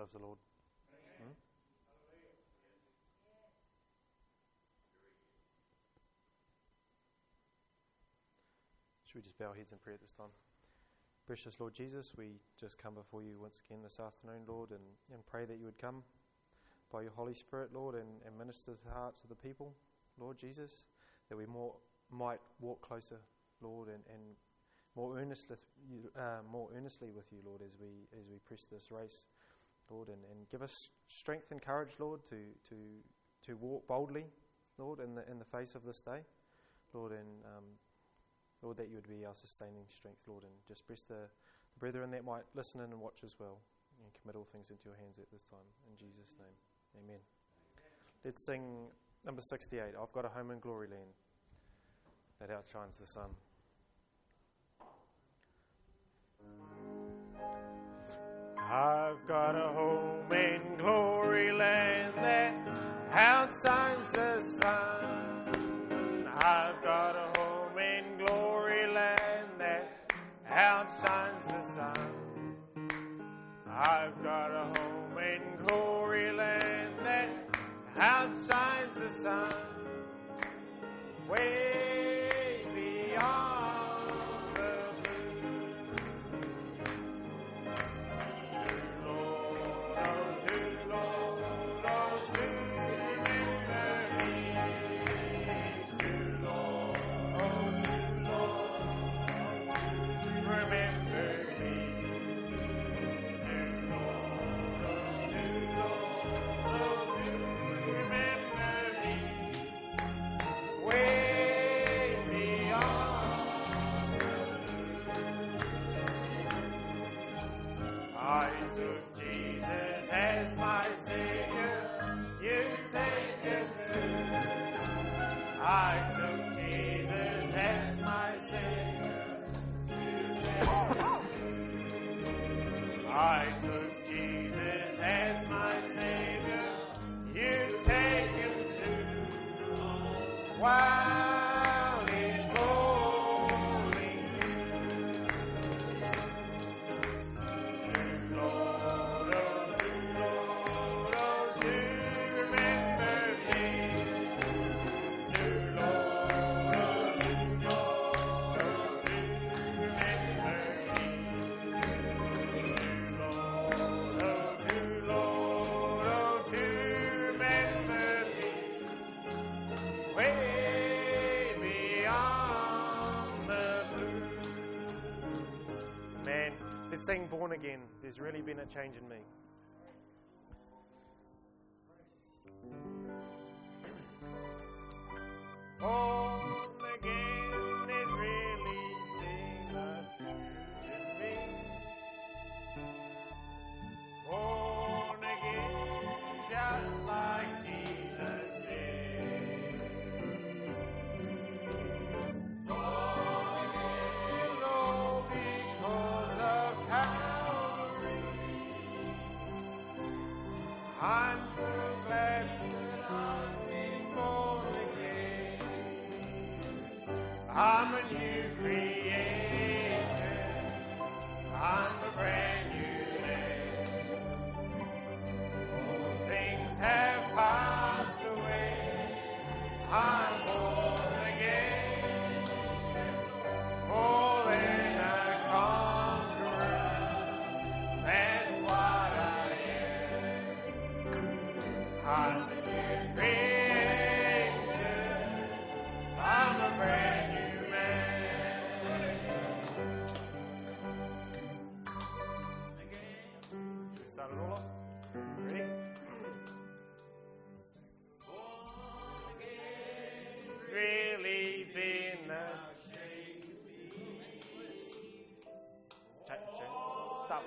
love the Lord? Should we just bow our heads in prayer at this time? Precious Lord Jesus, we just come before you once again this afternoon, Lord, and pray that you would come by your Holy Spirit, Lord, and minister to the hearts of the people, Lord Jesus, that we might walk closer, Lord, and more earnestly with you, Lord, as we press this race, Lord, and give us strength and courage, Lord, to walk boldly, Lord, in the face of this day, Lord, and Lord, that you would be our sustaining strength, Lord, and just bless the brethren that might listen in and watch as well, and commit all things into your hands at this time. In Jesus' name, amen. Let's sing number 68, I've Got a Home in Glory Land, that outshines the sun. I've got a home in glory land that outshines the sun. I've got a home in glory land that outshines the sun. I've got a home in glory land that outshines the sun. Way beyond the while he's calling you. Lord, oh, do remember me. Lord, oh, do remember me. Lord, oh, do remember me. Way beyond the blue. Man, let's sing Born Again. There's really been a change in me. Born again, there's really been a change in me. Born again, just like Jesus did. Born again, oh, because of Calvary. I'm so glad that I've been born again. I'm a new creation. I'm a brand new man. All things have passed away. I'm born again. More than a conqueror. That's what I am. I'm a new creation. I'm a brand new man. Let's start it all off. Ready? Really been a stop.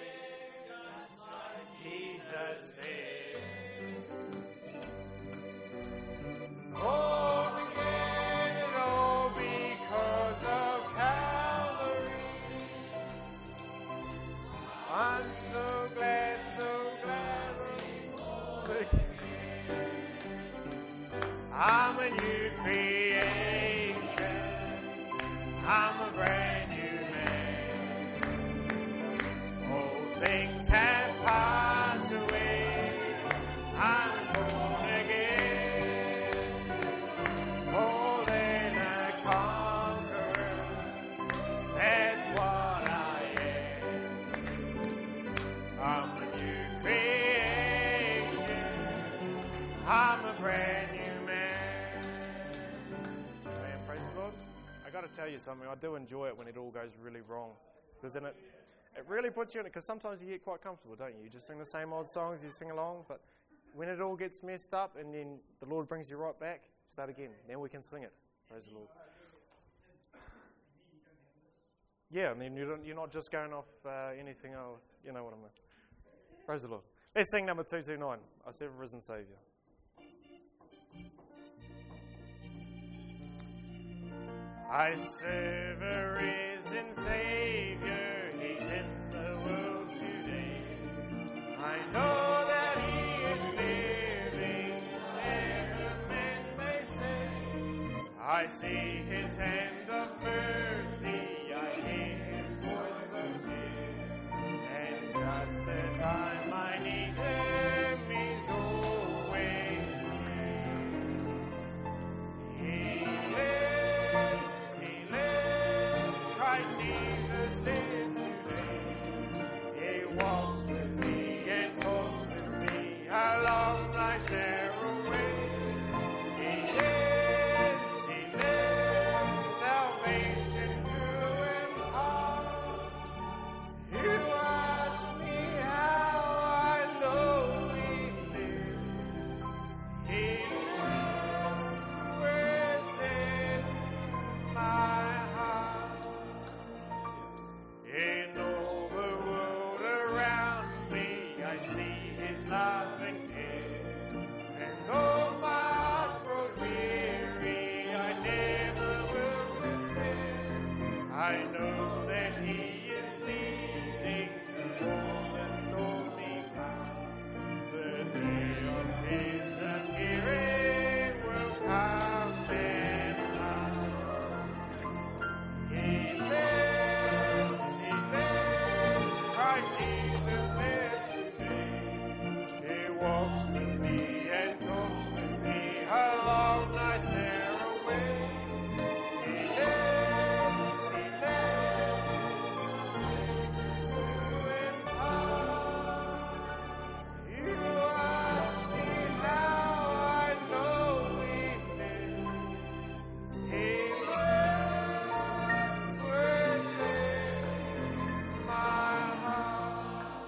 Jesus said, born again, oh, because of Calvary. I'm so glad I'm born again. I'm a new creation. I'm a brand new man. Old things have passed you something. I do enjoy it when it all goes really wrong, because then it really puts you in it. Because sometimes you get quite comfortable, don't you? You just sing the same old songs, you sing along, but when it all gets messed up and then the Lord brings you right back, start again. Then we can sing it. Praise the Lord. Yeah, and then you're not just going off anything else. You know what I mean. Praise the Lord. Let's sing number 229. I serve a risen Saviour. I serve a risen Saviour, He's in the world today. I know that He is living, whatever men may say. I see His hand of mercy, I hear His voice of cheer, and just the time I need Him, He's always near. He lives, Christ Jesus lives today. He walks with me and talks with me along life's narrow way. He lives, salvation to impart. You ask me how I know He lives. He lives within my heart. In all the world around me, I see His love and care. And though my heart grows weary, I never will despair. I know that He is leading through all the stormy clouds. The day of His appearing will come and last. He lives, Christ Jesus lives today. He walks with me and talks with me along life's narrow way. He lives, to impart. You ask me how I know He lives. He lives within my heart.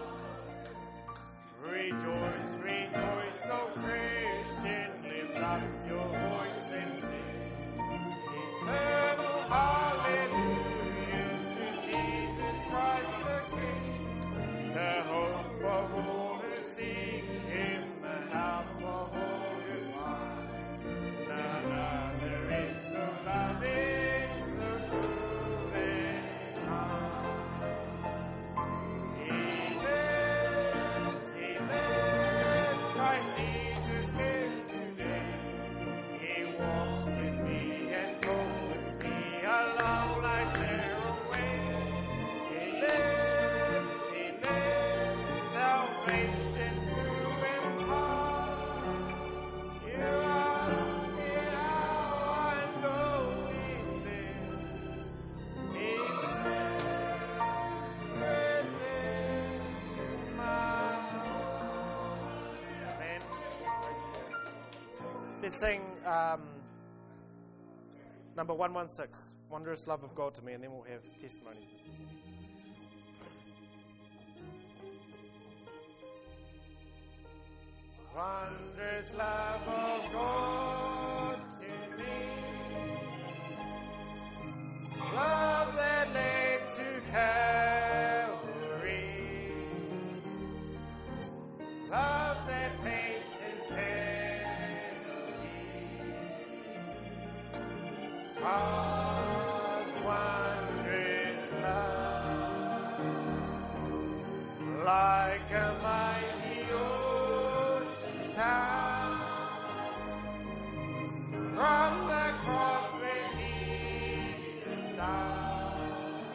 Rejoice, rejoice, O Christian, lift up your voice and sing eternal hallelujahs to Jesus Christ the King, the hope of all who seek Him, the help of all who find. None other is so loving, so good and kind. He lives, Christ Jesus lives today. He walks with me and talks with me along life's narrow way. He lives, salvation to impart. You ask me how I know He lives. He lives within my heart. Amen. Let's sing number 116, Wondrous Love of God to Me, and then we'll have testimonies if there's any. Wondrous love of God to me, love that led to Calvary, love that paid sin's penalty. God's wondrous love, like a mighty ocean's tide, from the cross where Jesus died,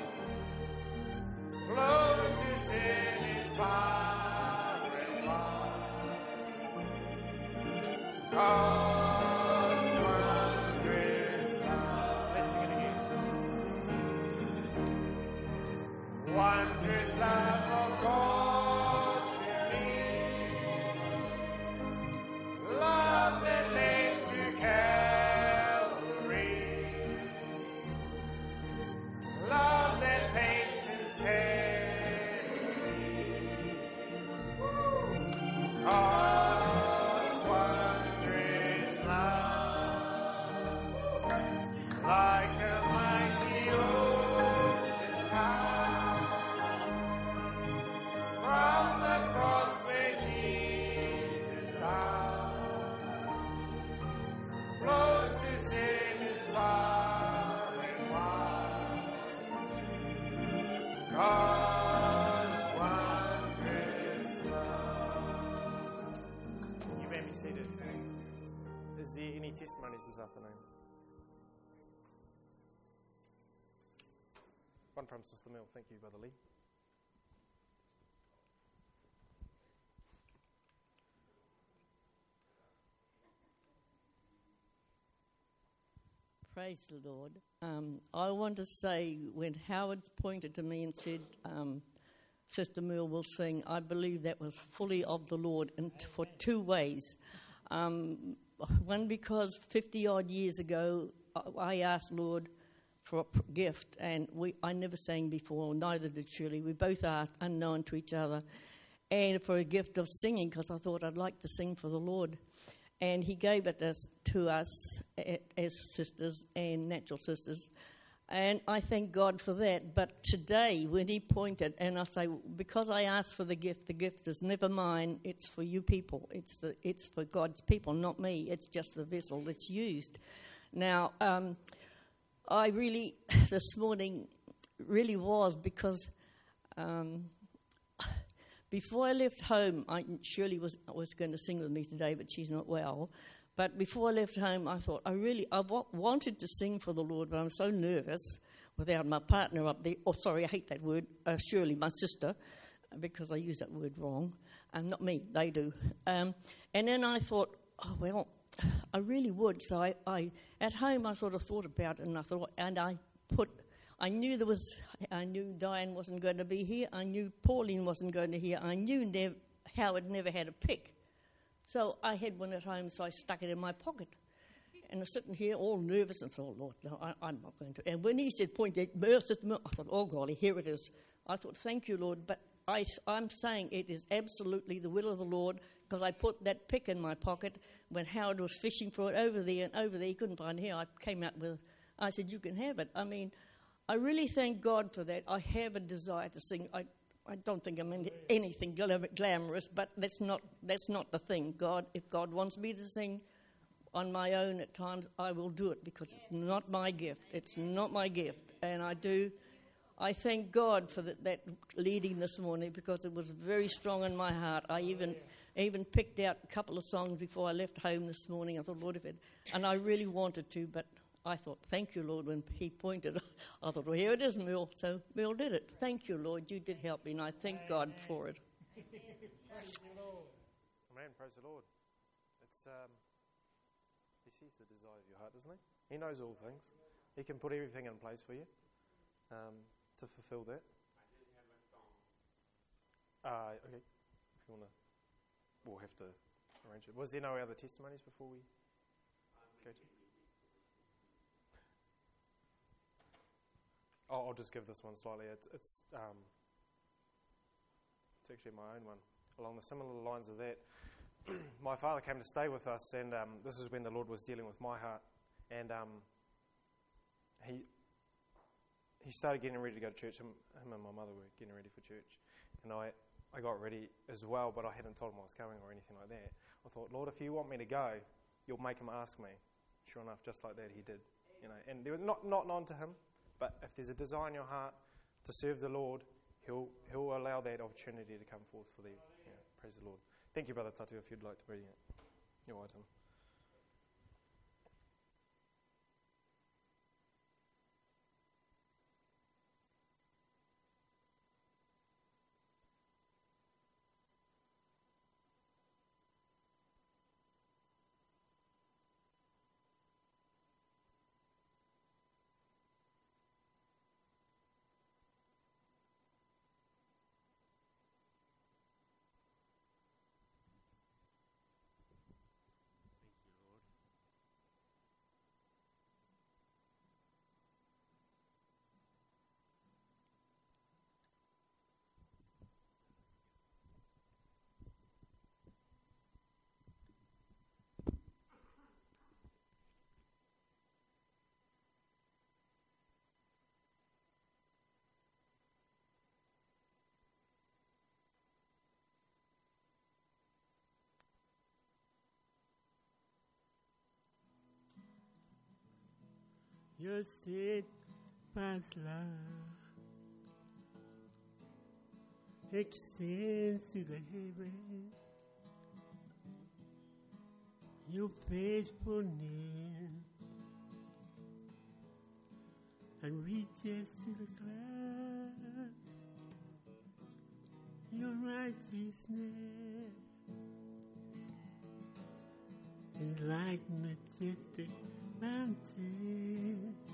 flowed to sin His far and wide. God's wondrous love. Let's sing it again. Wondrous love of God to me, love that led to Calvary, God's wondrous love. You may be seated. Is there any testimonies this afternoon? One from Sister Mill. Thank you, Brother Lee. Praise the Lord. I want to say, when Howard pointed to me and said, Sister Mill will sing, I believe that was fully of the Lord, and for two ways. One, because 50-odd years ago, I asked Lord for a gift, and I never sang before, neither did Shirley. We both asked, unknown to each other, and for a gift of singing, because I thought I'd like to sing for the Lord. And he gave it to us as sisters and natural sisters. And I thank God for that. But today, when he pointed, and I say, because I asked for the gift is never mine, it's for you people. It's for God's people, not me. It's just the vessel that's used. Now, I really, this morning, really was because before I left home, Shirley was going to sing with me today, but she's not well. But before I left home, I thought, I wanted to sing for the Lord, but I'm so nervous without my partner up there. Oh, sorry, I hate that word. Shirley, my sister, because I use that word wrong. Not me, they do. And then I thought, oh, well, I really would. So I at home, I sort of thought about it, and I knew Diane wasn't going to be here. I knew Pauline wasn't going to be here. I knew Howard never had a pick. So I had one at home, so I stuck it in my pocket. And I was sitting here all nervous and thought, Lord, no, I'm not going to. And when he said, point that, I thought, oh, golly, here it is. I thought, thank you, Lord. But I'm saying it is absolutely the will of the Lord, because I put that pick in my pocket when Howard was fishing for it over there, and over there he couldn't find it here. I said, you can have it. I mean, I really thank God for that. I have a desire to sing. I don't think I'm anything glamorous, but that's not the thing. If God wants me to sing on my own at times, I will do it, because it's not my gift. It's not my gift. And I thank God for that leading this morning, because it was very strong in my heart. I even picked out a couple of songs before I left home this morning. I thought, Lord, and I really wanted to, but I thought, thank you, Lord, when he pointed. I thought, well, here it is, Mill. So Mill did it. Thank you, Lord. You did help me, and I thank God for it. Amen. Praise the Lord. He sees the desire of your heart, doesn't he? He knows all things. He can put everything in place for you to fulfill that. Okay. If you want to, we'll have to arrange it. Was there no other testimonies before we go to? I'll just give this one slightly. It's actually my own one. Along the similar lines of that, my father came to stay with us, and this is when the Lord was dealing with my heart. And he started getting ready to go to church. Him and my mother were getting ready for church. And I got ready as well, but I hadn't told him I was going or anything like that. I thought, Lord, if you want me to go, you'll make him ask me. Sure enough, just like that, he did. And there was not known to him. But if there's a desire in your heart to serve the Lord, He'll allow that opportunity to come forth for you. Yeah, praise the Lord. Thank you, Brother Tatu, if you'd like to bring it. Your item. Your steadfast love extends to the heavens. Your faithfulness and reaches to the clouds. Your righteousness is like majestic mountains,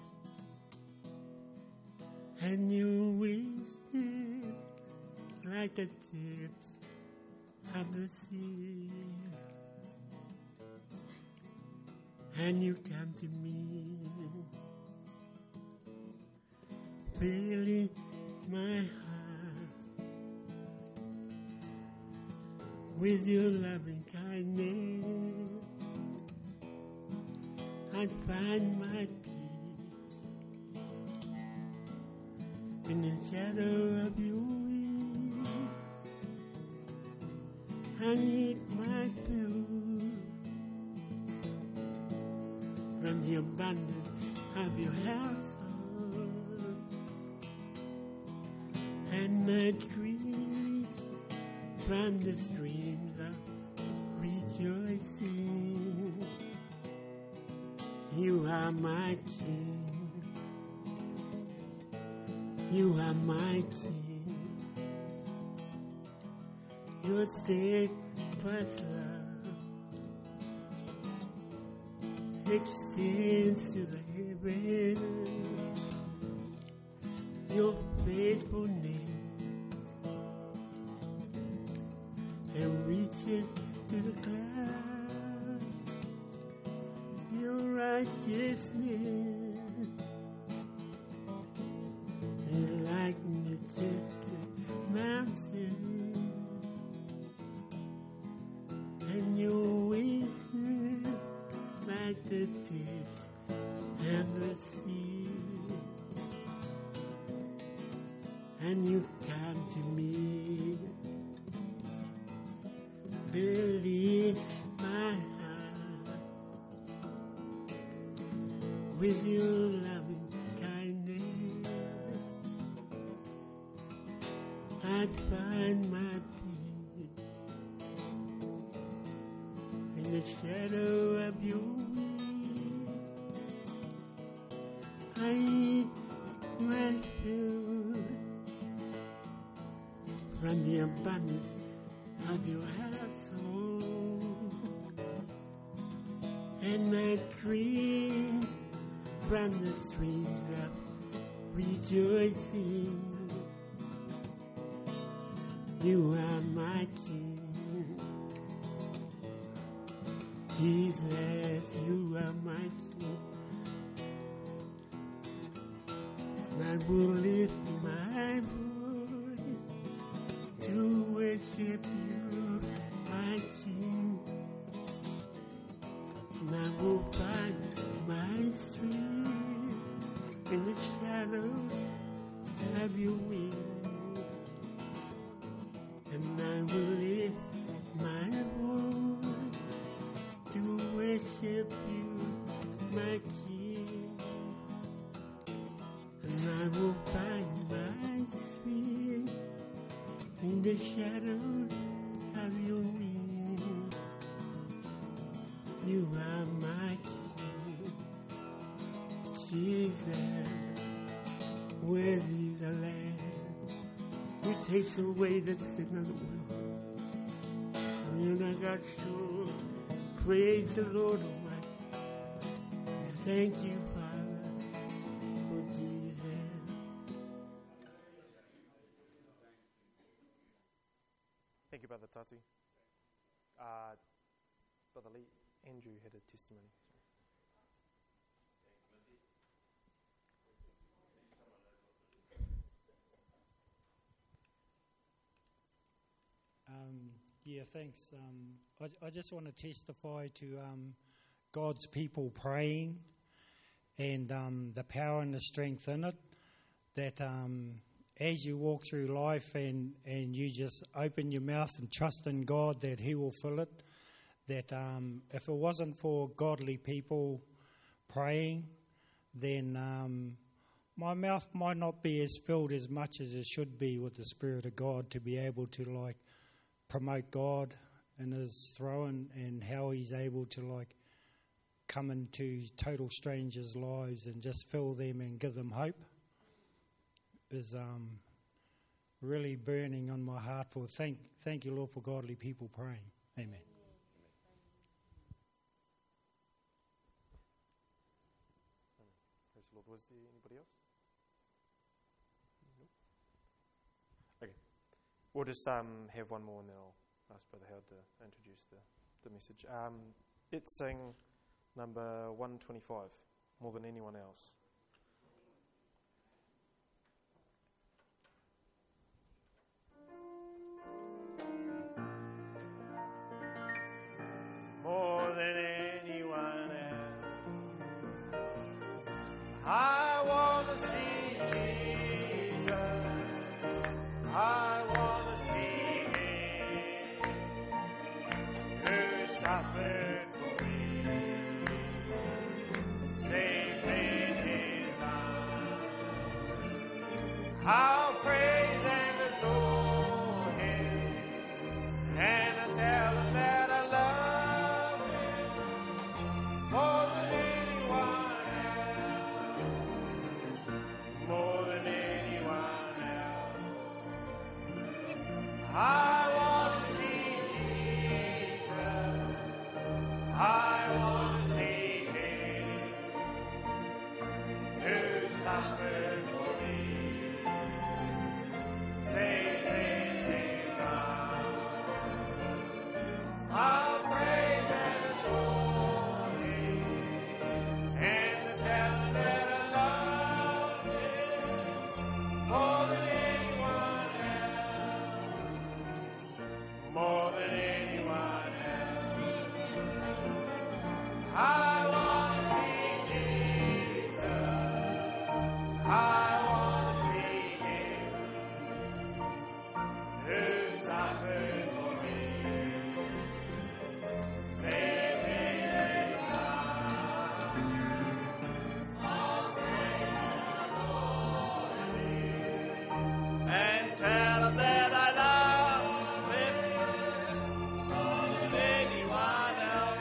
and your wisdom like the depths of the sea. And you come to me, filling my heart with your loving kindness. I find my peace in the shadow of your wings. I eat my food from the abundance of your household, and my dreams from the streams of rejoicing. You are my King. You are my King. Your steadfast love extends to the heavens. Your faithfulness and reaches to the clouds. Your righteousness is like majestic mountains, and your wisdom like the depths of the sea. And you come to me, filling my heart with your loving kindness. I find my peace in the shadow of your wings. I eat my food from the abundance of your household, and I drink from the streams of rejoicing. You are my King. Jesus, you are my King. I will lift my voice to worship you, my King. And I will find my strength in the shadow of your wings. And I will lift my voice to worship you, my King. And I will find my strength in the shadow of your wings. You are my King, Jesus, worthy the Lamb who takes away the sin of the world. And then I got sure, praise the Lord Almighty. Thank you, Father, for Jesus. Thank you, Brother Tatu. Brother Lee, Andrew had a testimony. Yeah, thanks. I just want to testify to God's people praying and the power and the strength in it, that as you walk through life and you just open your mouth and trust in God that He will fill it, that if it wasn't for godly people praying, then my mouth might not be as filled as much as it should be with the Spirit of God to be able to like promote God and His throne and how He's able to like come into total strangers' lives and just fill them and give them hope is really burning on my heart. For thank you, Lord, for godly people praying. Amen. Praise the Lord. Was there anybody else? Nope. Okay. We'll just have one more and then I'll ask Brother Howard to introduce the message. It's sing number 125, More Than Anyone Else. More than anyone else, I want to see Jesus. I want to see Him who suffered for me, safe in His arms. I'll praise and adore Him, and I'll tell Him that I love Him more than anyone else, more than anyone else. I want to see Jesus. I want to see Him who suffered for me, safe in His arms. I'll praise and adore Him, and tell Him that I love Him more than anyone else, more than anyone else. I want to see Jesus. I want to see Him who suffered for me, safe in His arms. I'll praise and adore Him, and tell Him that I love Him more than anyone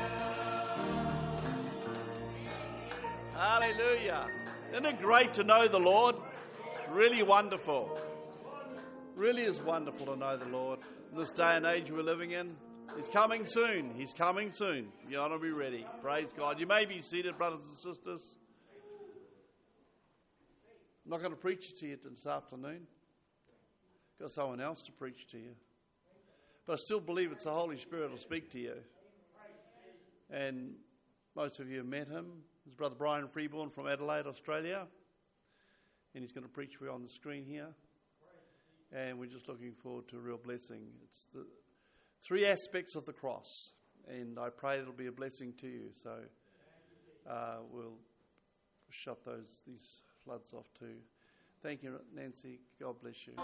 else. Hallelujah. Isn't it great to know the Lord? Really wonderful. Really is wonderful to know the Lord. In this day and age we're living in, He's coming soon. He's coming soon. You ought to be ready. Praise God. You may be seated, brothers and sisters. I'm not going to preach to you this afternoon. Got someone else to preach to you. But I still believe it's the Holy Spirit will speak to you. And most of you have met him. It's Brother Brian Freeborn from Adelaide, Australia. And he's going to preach for you on the screen here. And we're just looking forward to a real blessing. It's the three aspects of the cross. And I pray it'll be a blessing to you. So we'll shut these floods off too. Thank you, Nancy. God bless you.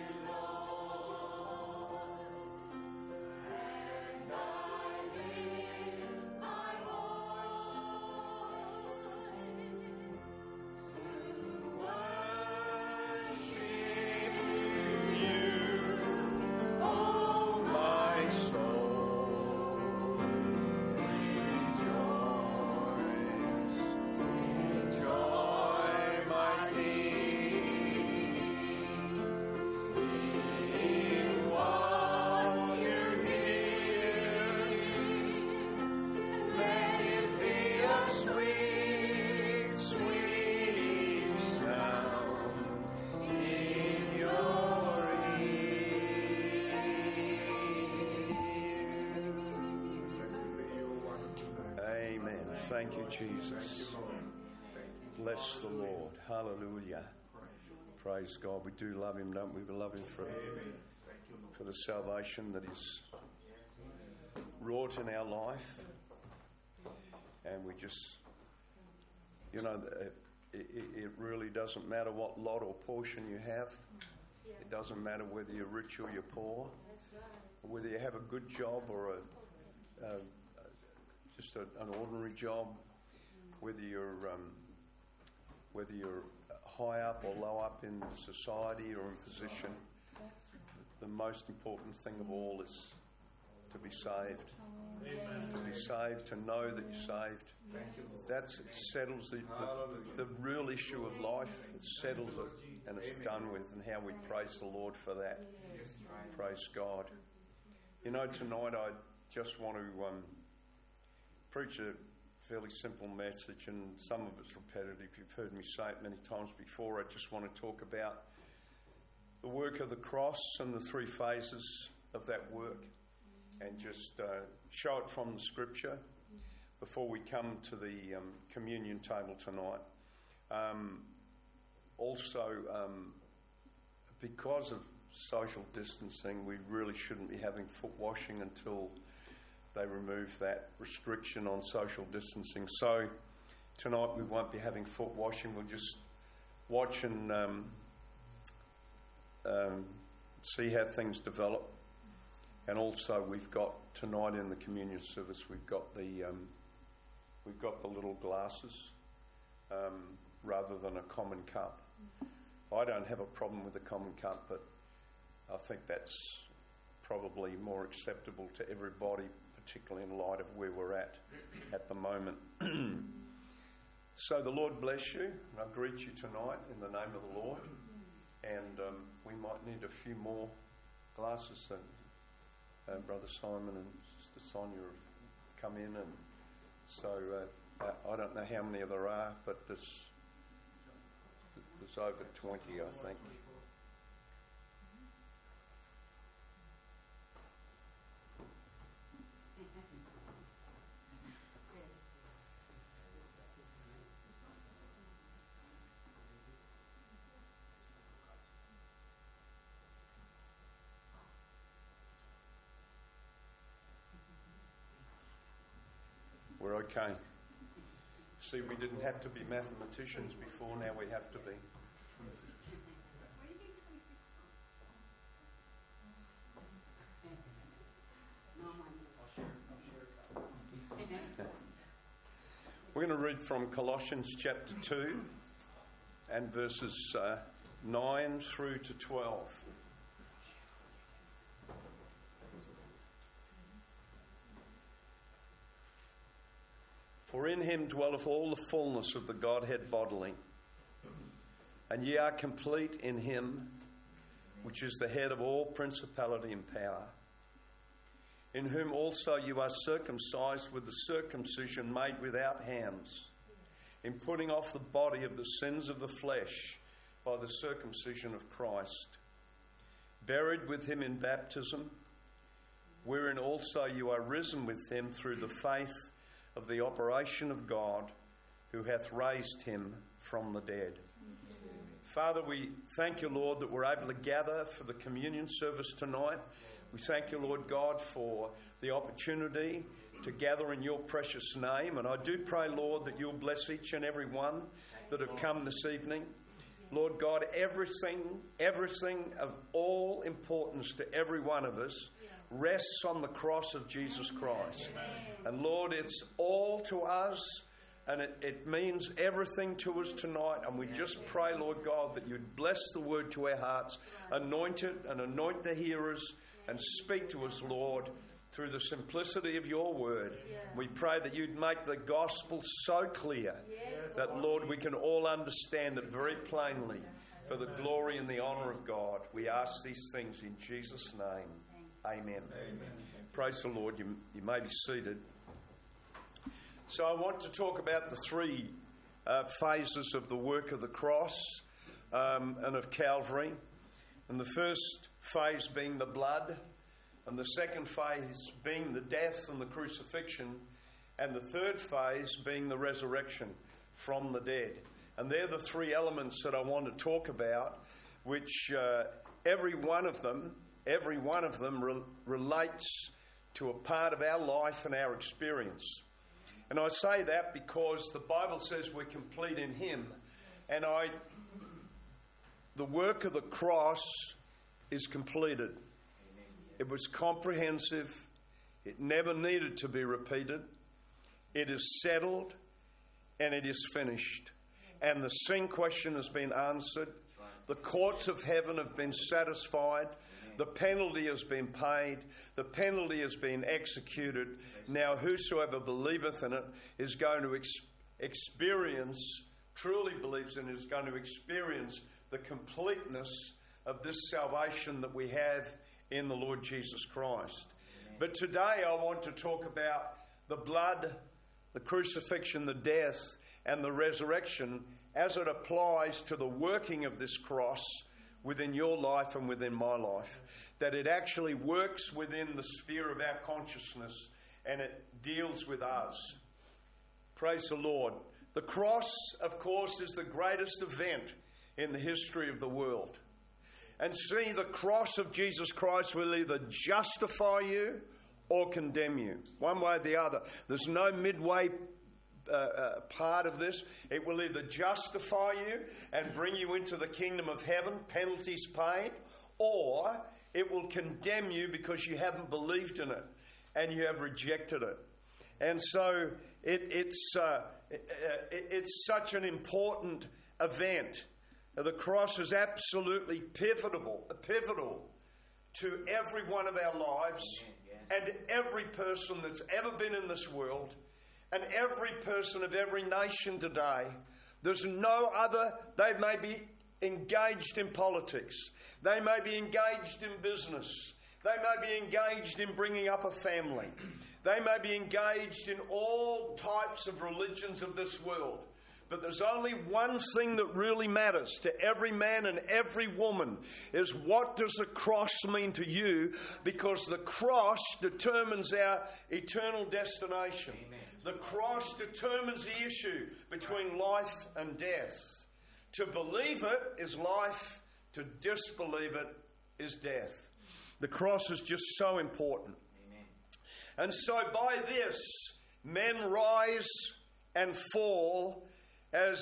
Thank you, Jesus. Bless the Lord. Hallelujah. Praise God. We do love Him, don't we? We love Him for the salvation that He's wrought in our life. And we just, it really doesn't matter what lot or portion you have. It doesn't matter whether you're rich or you're poor, whether you have a good job or just an ordinary job, whether you're high up or low up in society or in position. The most important thing of all is to be saved. Amen. To be saved, to know that you're saved. That settles the real issue of life. It settles it and it's done with, and how we praise the Lord for that. Praise God. You know, tonight I just want to preach a fairly simple message, and some of it's repetitive. You've heard me say it many times before. I just want to talk about the work of the cross and the three phases of that work, and just show it from the Scripture before we come to the communion table tonight. Also, because of social distancing, we really shouldn't be having foot washing until they remove that restriction on social distancing. So tonight we won't be having foot washing. We'll just watch and see how things develop. And also we've got tonight in the communion service, we've got the little glasses rather than a common cup. I don't have a problem with a common cup, but I think that's probably more acceptable to everybody, particularly in light of where we're at the moment. So the Lord bless you. I greet you tonight in the name of the Lord. And we might need a few more glasses. And Brother Simon and Sister Sonia have come in, and so I don't know how many there are, but there's over 20, I think. We're okay. See, we didn't have to be mathematicians before, now we have to be. We're going to read from Colossians chapter 2 and verses 9 through to 12. For in him dwelleth all the fullness of the Godhead bodily, and ye are complete in him, which is the head of all principality and power, in whom also you are circumcised with the circumcision made without hands, in putting off the body of the sins of the flesh by the circumcision of Christ, buried with him in baptism, wherein also you are risen with him through the faith of the operation of God, who hath raised him from the dead. Father, we thank you, Lord, that we're able to gather for the communion service tonight. We thank you, Lord God, for the opportunity to gather in your precious name. And I do pray, Lord, that you'll bless each and every one that have come this evening. Lord God, everything of all importance to every one of us rests on the cross of Jesus Christ. And Lord, it's all to us, and it means everything to us tonight. And we just pray, Lord God, that you'd bless the word to our hearts, anoint it and anoint the hearers, and speak to us, Lord, through the simplicity of your word. We pray that you'd make the gospel so clear that, Lord, we can all understand it very plainly for the glory and the honour of God. We ask these things in Jesus' name. Amen. Praise the Lord. You may be seated. So I want to talk about the three phases of the work of the cross and of Calvary. And the first phase being the blood, and the second phase being the death and the crucifixion, and the third phase being the resurrection from the dead. And they're the three elements that I want to talk about, which every one of them relates to a part of our life and our experience. And I say that because the Bible says we're complete in him. And the work of the cross is completed. It was comprehensive. It never needed to be repeated. It is settled and it is finished. and the sin question has been answered. The courts of heaven have been satisfied. The penalty has been paid. The penalty has been executed. Now whosoever believeth in it is going to experience, truly believes in it, is going to experience the completeness of this salvation that we have in the Lord Jesus Christ. But today I want to talk about the blood, the crucifixion, the death, and the resurrection as it applies to the working of this cross within your life and within my life. That it actually works within the sphere of our consciousness and it deals with us. Praise the Lord. The cross, of course, is the greatest event in the history of the world. And see, the cross of Jesus Christ will either justify you or condemn you, one way or the other. There's no midway part of this. It will either justify you and bring you into the kingdom of heaven, penalties paid, or it will condemn you because you haven't believed in it and you have rejected it. And so it's such an important event. The cross is absolutely pivotal to every one of our lives and every person that's ever been in this world and every person of every nation today. There's no other. They may be engaged in politics. They may be engaged in business. They may be engaged in bringing up a family. They may be engaged in all types of religions of this world. But there's only one thing that really matters to every man and every woman is what does the cross mean to you? Because the cross determines our eternal destination. Amen. The cross determines the issue between life and death. To believe it is life. To disbelieve it is death. The cross is just so important. Amen. And so by this, men rise and fall. As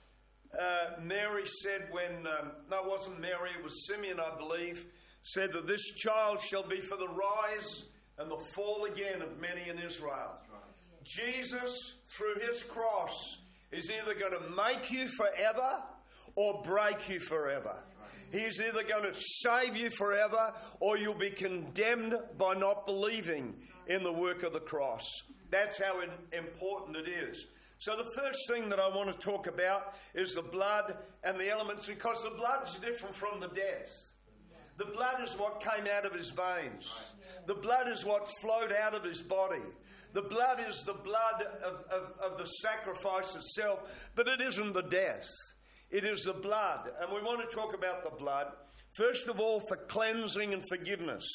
Mary said when, no, it wasn't Mary, it was Simeon, I believe, said that this child shall be for the rise and the fall again of many in Israel. Right. Jesus, through his cross, is either going to make you forever or break you forever. Right. He's either going to save you forever or you'll be condemned by not believing in the work of the cross. That's how important it is. So the first thing that I want to talk about is the blood and the elements, because the blood's different from the death. The blood is what came out of his veins. The blood is what flowed out of his body. The blood is the blood of the sacrifice itself, but it isn't the death. It is the blood. And we want to talk about the blood, first of all, for cleansing and forgiveness.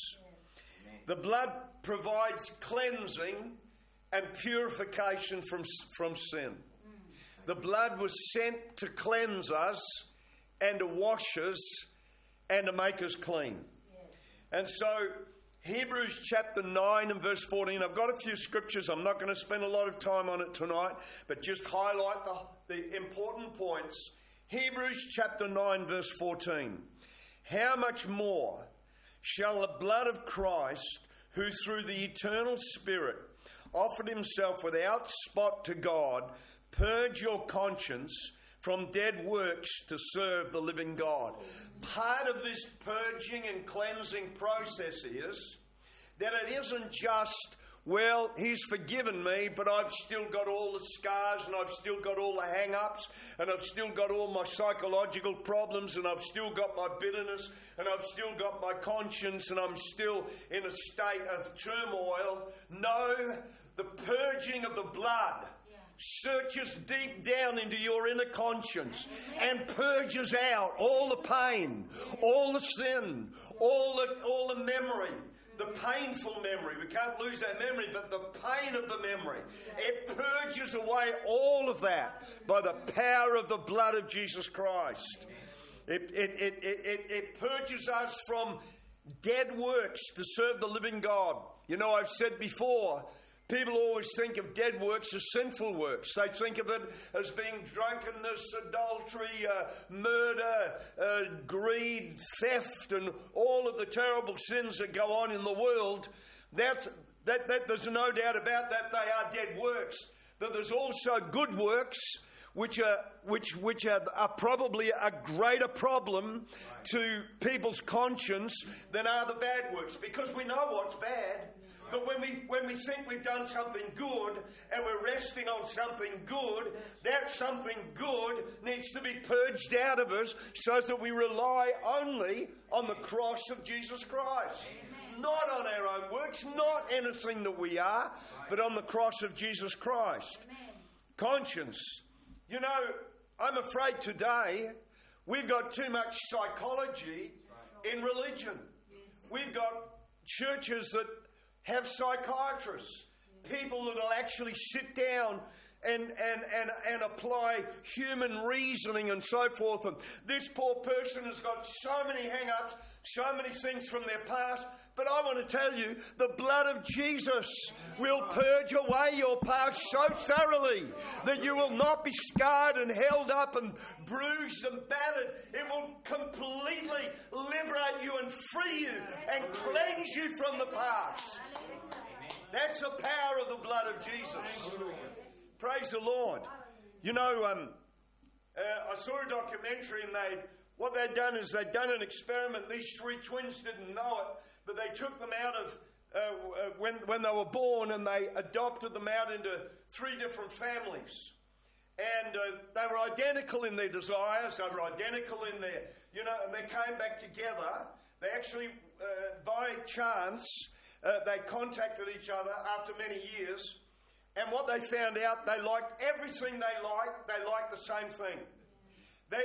The blood provides cleansing and purification from sin. The blood was sent to cleanse us and to wash us and to make us clean. And so Hebrews chapter 9 and verse 14, I've got a few scriptures. I'm not going to spend a lot of time on it tonight, but just highlight the important points. Hebrews chapter 9 verse 14. How much more shall the blood of Christ, who through the eternal Spirit offered himself without spot to God, purge your conscience from dead works to serve the living God. Part of this purging and cleansing process is that it isn't just, well, he's forgiven me, but I've still got all the scars and I've still got all the hang-ups and I've still got all my psychological problems and I've still got my bitterness and I've still got my conscience and I'm still in a state of turmoil. No, the purging of the blood searches deep down into your inner conscience and purges out all the pain, all the sin, all the memory, the painful memory. We can't lose that memory, but the pain of the memory. It purges away all of that by the power of the blood of Jesus Christ. It purges us from dead works to serve the living God. You know, I've said before, people always think of dead works as sinful works. They think of it as being drunkenness, adultery, murder, greed, theft, and all of the terrible sins that go on in the world. There's no doubt about that. They are dead works. But there's also good works, which are probably a greater problem to people's conscience than are the bad works, because we know what's bad. But when we think we've done something good and we're resting on something good, that something good needs to be purged out of us so that we rely only on the cross of Jesus Christ. Amen. Not on our own works, not anything that we are, but on the cross of Jesus Christ. Amen. Conscience. You know, I'm afraid today we've got too much psychology in religion. We've got churches that have psychiatrists, people that will actually sit down and apply human reasoning and so forth. And this poor person has got so many hang-ups, so many things from their past. But I want to tell you, the blood of Jesus will purge away your past so thoroughly that you will not be scarred and held up and bruised and battered. It will completely liberate you and free you and cleanse you from the past. That's the power of the blood of Jesus. Praise the Lord. You know, I saw a documentary, and what they'd done is they'd done an experiment. These three twins didn't know it, but they took them out of when they were born, and they adopted them out into three different families. And they were identical in their desires. They were identical in their, and they came back together. They actually, by chance, they contacted each other after many years. And what they found out, they liked everything they liked. They liked the same thing. They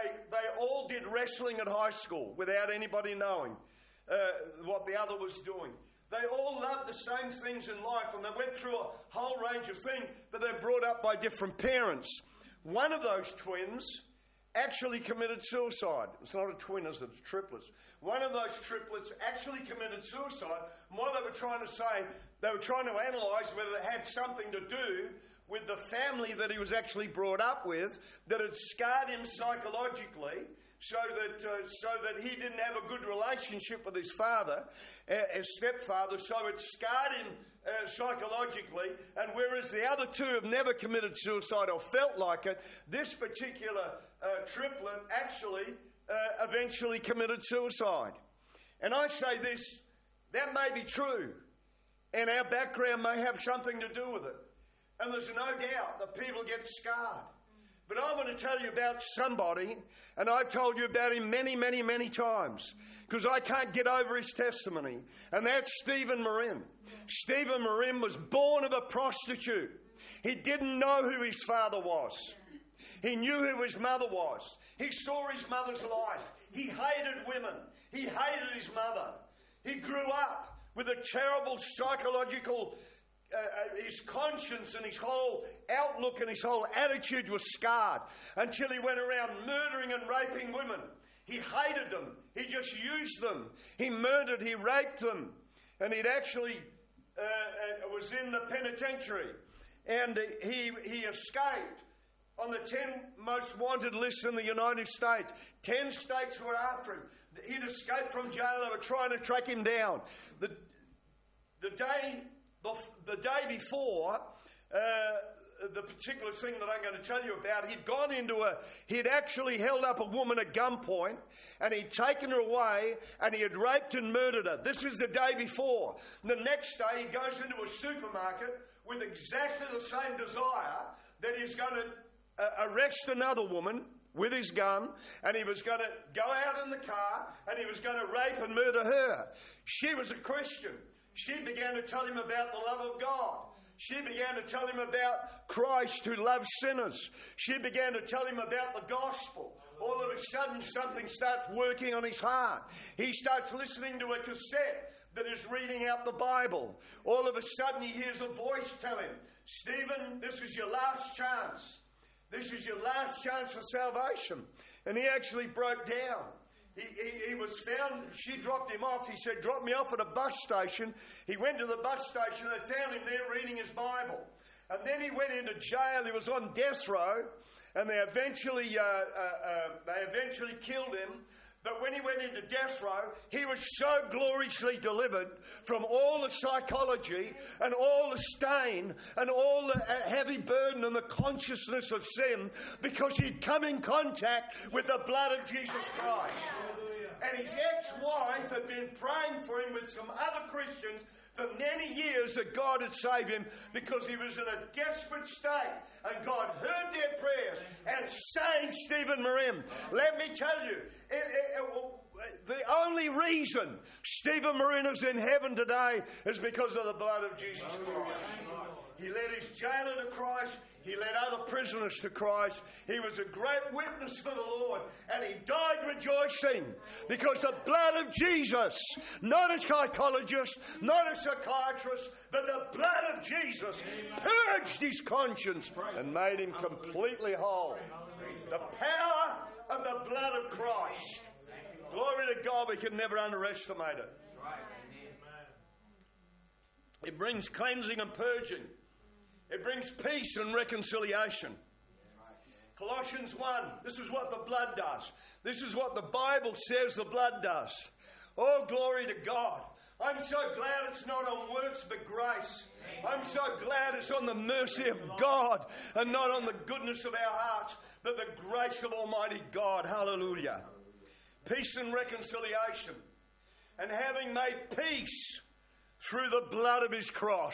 all did wrestling at high school without anybody knowing what the other was doing. They all loved the same things in life, and they went through a whole range of things, but they're brought up by different parents. One of those twins actually committed suicide. It's not a twin, it's triplets. One of those triplets actually committed suicide. And what they were trying to say, they were trying to analyse whether it had something to do with the family that he was actually brought up with, that had scarred him psychologically, so that he didn't have a good relationship with his father, his stepfather, so it scarred him psychologically. And whereas the other two have never committed suicide or felt like it, this particular triplet actually eventually committed suicide. And I say this, that may be true, and our background may have something to do with it. And there's no doubt that people get scarred. But I want to tell you about somebody, and I've told you about him many, many, many times, because I can't get over his testimony, and that's Stephen Marin. Stephen Marin was born of a prostitute. He didn't know who his father was. He knew who his mother was. He saw his mother's life. He hated women. He hated his mother. He grew up with a terrible psychological his conscience and his whole outlook and his whole attitude was scarred until he went around murdering and raping women. He hated them. He just used them. He murdered, he raped them. And he'd actually was in the penitentiary. And he escaped on the 10 most wanted list in the United States. 10 states were after him. He'd escaped from jail. They were trying to track him down. The day before the particular thing that I'm going to tell you about, he'd actually held up a woman at gunpoint, and he'd taken her away, and he had raped and murdered her. This was the day before. The next day, he goes into a supermarket with exactly the same desire that he's going to arrest another woman with his gun, and he was going to go out in the car, and he was going to rape and murder her. She was a Christian. She began to tell him about the love of God. She began to tell him about Christ who loves sinners. She began to tell him about the gospel. All of a sudden, something starts working on his heart. He starts listening to a cassette that is reading out the Bible. All of a sudden, he hears a voice tell him, "Stephen, this is your last chance. This is your last chance for salvation." And he actually broke down. He was found, she dropped him off. He said, "Drop me off at a bus station." He went to the bus station. They found him there reading his Bible. And then he went into jail. He was on death row. And they eventually killed him. But when he went into death row, he was so gloriously delivered from all the psychology and all the stain and all the heavy burden and the consciousness of sin, because he'd come in contact with the blood of Jesus Christ. And his ex-wife had been praying for him with some other Christians for many years that God had saved him, because he was in a desperate state. And God heard their prayers and saved Stephen Marin. Let me tell you, the only reason Stephen Marin is in heaven today is because of the blood of Jesus Christ. He led his jailer to Christ. He led other prisoners to Christ. He was a great witness for the Lord. And he died rejoicing, because the blood of Jesus, not a psychologist, not a psychiatrist, but the blood of Jesus purged his conscience and made him completely whole. The power of the blood of Christ. Glory to God, we can never underestimate it. It brings cleansing and purging. It brings peace and reconciliation. Colossians 1, this is what the blood does. This is what the Bible says the blood does. Oh, glory to God. I'm so glad it's not on works but grace. I'm so glad it's on the mercy of God and not on the goodness of our hearts, but the grace of Almighty God. Hallelujah. Peace and reconciliation. And having made peace through the blood of his cross,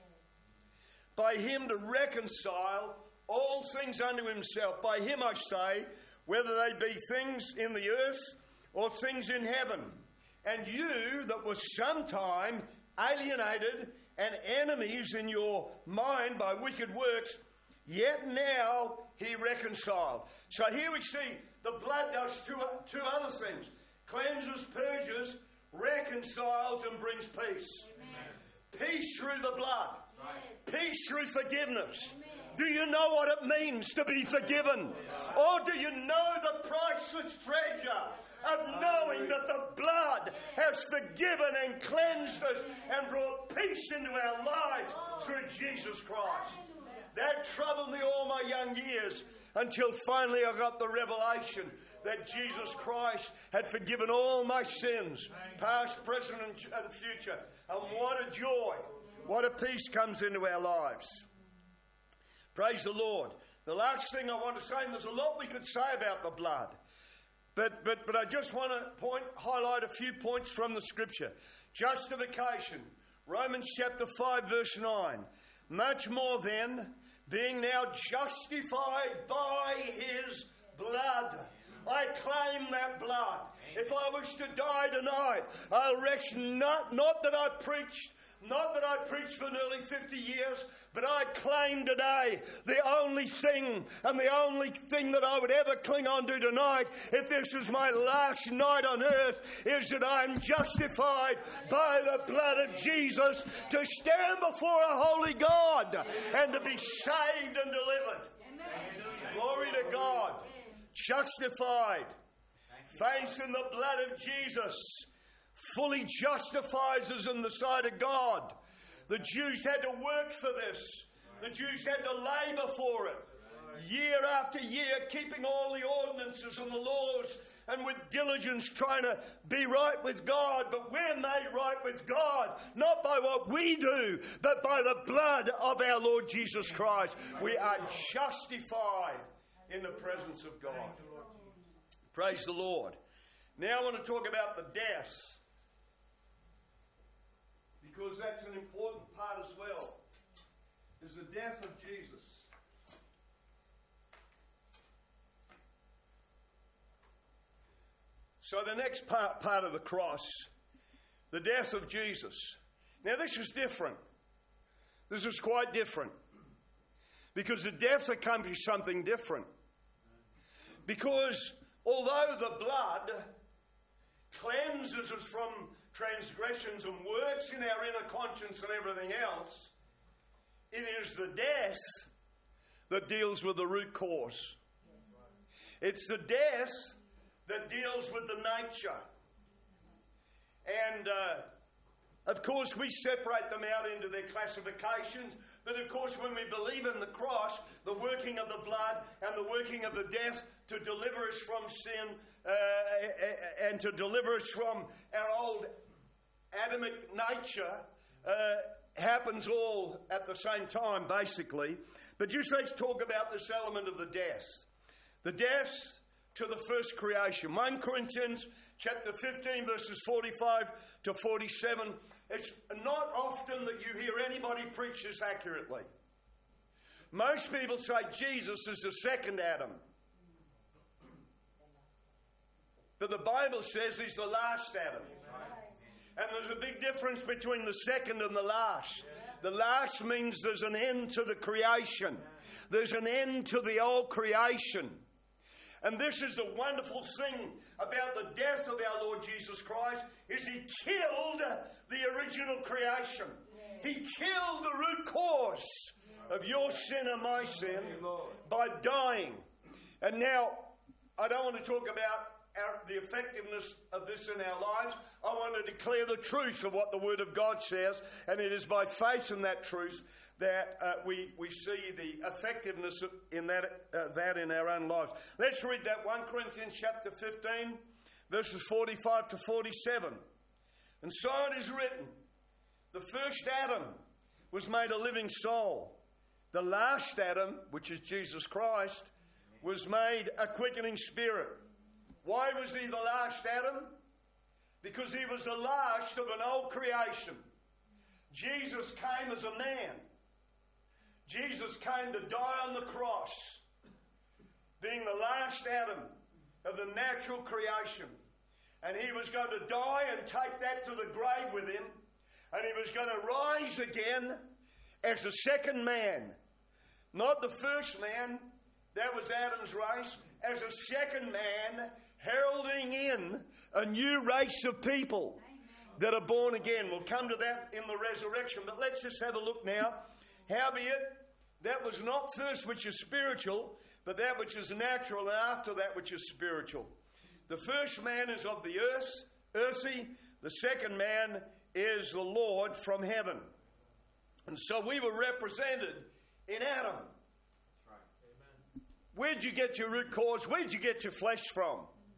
by him to reconcile all things unto himself. By him, I say, whether they be things in the earth or things in heaven. And you that were sometime alienated and enemies in your mind by wicked works, yet now he reconciled. So here we see the blood does two other things. Cleanses, purges, reconciles, and brings peace. Amen. Peace through the blood. Peace through forgiveness. Do you know what it means to be forgiven? Or do you know the priceless treasure of knowing that the blood has forgiven and cleansed us and brought peace into our lives through Jesus Christ? That troubled me all my young years, until finally I got the revelation that Jesus Christ had forgiven all my sins, past, present and future. And what a joy. What a peace comes into our lives. Praise the Lord. The last thing I want to say, and there's a lot we could say about the blood, but I just want to highlight a few points from the Scripture. Justification. Romans chapter 5 verse 9. Much more then, being now justified by his blood. I claim that blood. If I was to die tonight, I'll rest not that I preached for nearly 50 years, but I claim today the only thing and the only thing that I would ever cling on to tonight, if this is my last night on earth, is that I'm justified by the blood of Jesus to stand before a holy God and to be saved and delivered. Amen. Glory to God. Justified. Faith in the blood of Jesus fully justifies us in the sight of God. The Jews had to work for this. The Jews had to labour for it. Year after year, keeping all the ordinances and the laws, and with diligence trying to be right with God. But we're made right with God, not by what we do, but by the blood of our Lord Jesus Christ. We are justified in the presence of God. Praise the Lord. Now I want to talk about the death, because that's an important part as well, is the death of Jesus. So the next part of the cross, the death of Jesus. Now this is different. This is quite different, because the death accomplishes something different. Because although the blood cleanses us from transgressions and works in our inner conscience and everything else, it is the death that deals with the root cause. It's the death that deals with the nature. And Of course, we separate them out into their classifications. But of course, when we believe in the cross, the working of the blood and the working of the death to deliver us from sin and to deliver us from our old Adamic nature happens all at the same time, basically. But just let's talk about this element of the death. The death to the first creation. 1 Corinthians chapter 15, verses 45 to 47. It's not often that you hear anybody preach this accurately. Most people say Jesus is the second Adam. But the Bible says he's the last Adam. And there's a big difference between the second and the last. The last means there's an end to the creation. There's an end to the old creation. And this is the wonderful thing about the death of our Lord Jesus Christ, is he killed the original creation. He killed the root cause of your sin and my sin by dying. And now, I don't want to talk about the effectiveness of this in our lives. I want to declare the truth of what the Word of God says, and it is by faith in that truth that we see the effectiveness in that in our own lives. Let's read that 1 Corinthians chapter 15, verses 45 to 47. And so it is written, the first Adam was made a living soul. The last Adam, which is Jesus Christ, was made a quickening spirit. Why was he the last Adam? Because he was the last of an old creation. Jesus came as a man. Jesus came to die on the cross, being the last Adam of the natural creation. And he was going to die and take that to the grave with him. And he was going to rise again as the second man. Not the first man, that was Adam's race. As a second man, heralding in a new race of people that are born again. We'll come to that in the resurrection. But let's just have a look now. Howbeit, that was not first which is spiritual, but that which is natural, and after that which is spiritual. The first man is of the earth, earthy. The second man is the Lord from heaven. And so we were represented in Adam. Where'd you get your root cause? Where'd you get your flesh from?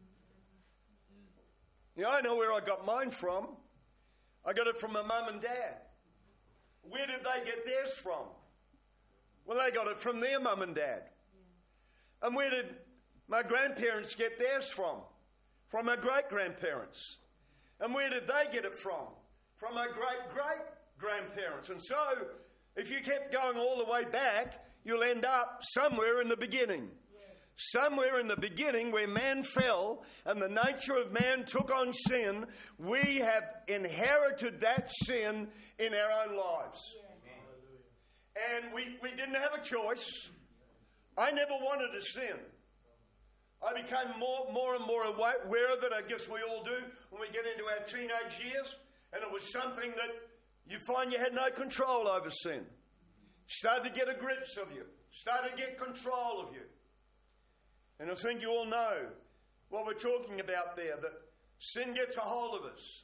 Yeah, I know where I got mine from. I got it from my mum and dad. Where did they get theirs from? Well, they got it from their mum and dad. And where did my grandparents get theirs from? From my great-grandparents. And where did they get it from? From my great-great-grandparents. And so, if you kept going all the way back, you'll end up somewhere in the beginning. Somewhere in the beginning where man fell and the nature of man took on sin, we have inherited that sin in our own lives. And we didn't have a choice. I never wanted to sin. I became more and more aware of it. I guess we all do when we get into our teenage years. And it was something that you find you had no control over sin. Started to get a grip of you. Started to get control of you. And I think you all know what we're talking about there, that sin gets a hold of us.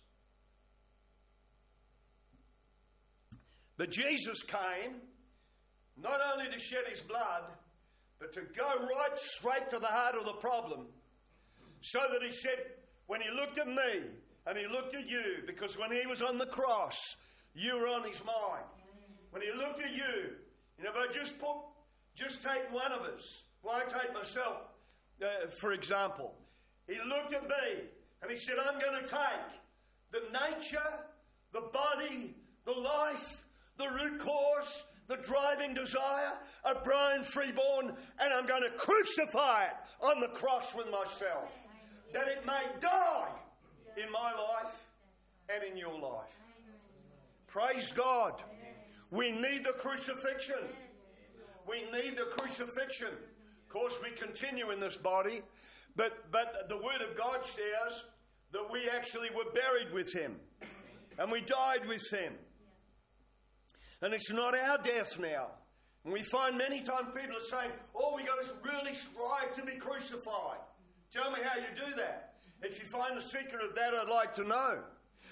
But Jesus came not only to shed his blood, but to go right straight to the heart of the problem. So that he said, when he looked at me and he looked at you, because when he was on the cross, you were on his mind. When he looked at you, if I just take one of us, well, I take myself, for example. He looked at me and he said, I'm going to take the nature, the body, the life, the root cause, the driving desire of Brian Freeborn, and I'm going to crucify it on the cross with myself, that it may die in my life and in your life. Praise God. We need the crucifixion. We need the crucifixion. Of course, we continue in this body, but the Word of God says that we actually were buried with him, and we died with him. And it's not our death now. And we find many times people are saying, oh, we got to really strive to be crucified. Tell me how you do that. If you find the secret of that, I'd like to know.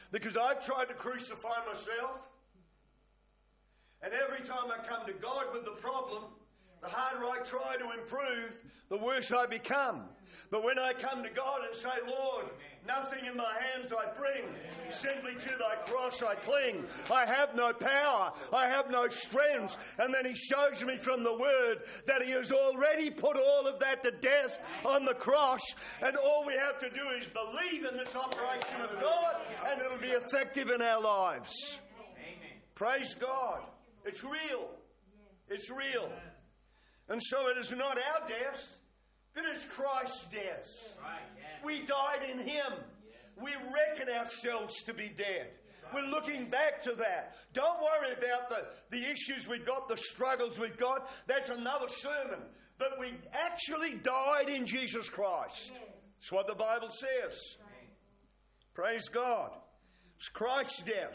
because I've tried to crucify myself. And every time I come to God with the problem, the harder I try to improve, the worse I become. But when I come to God and say, Lord, nothing in my hands I bring, simply to thy cross I cling. I have no power, I have no strength. And then he shows me from the Word that he has already put all of that to death on the cross. And all we have to do is believe in this operation of God, and it'll be effective in our lives. Praise God. It's real. It's real. And so it is not our death, it is Christ's death. We died in him. We reckon ourselves to be dead. We're looking back to that. Don't worry about the issues we've got, the struggles we've got. That's another sermon. But we actually died in Jesus Christ. That's what the Bible says. Praise God. It's Christ's death.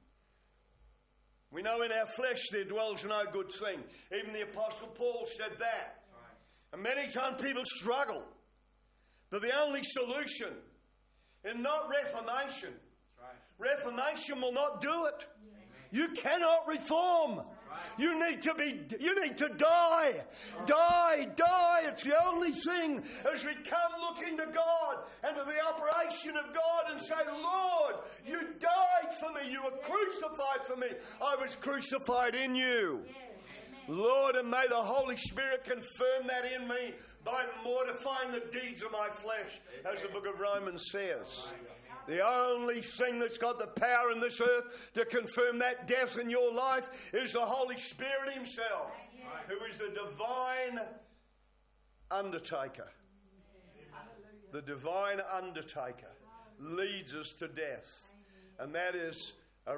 We know in our flesh there dwells no good thing. Even the Apostle Paul said that. And many times people struggle. But the only solution is not reformation. Reformation will not do it. You cannot reform. You need to die. Die. It's the only thing as we come looking to God and to the operation of God and say, Lord, you died for me. You were crucified for me. I was crucified in you. Lord, and may the Holy Spirit confirm that in me by mortifying the deeds of my flesh, as the book of Romans says. The only thing that's got the power in this earth to confirm that death in your life is the Holy Spirit himself, who is the divine undertaker. The divine undertaker leads us to death. And that is a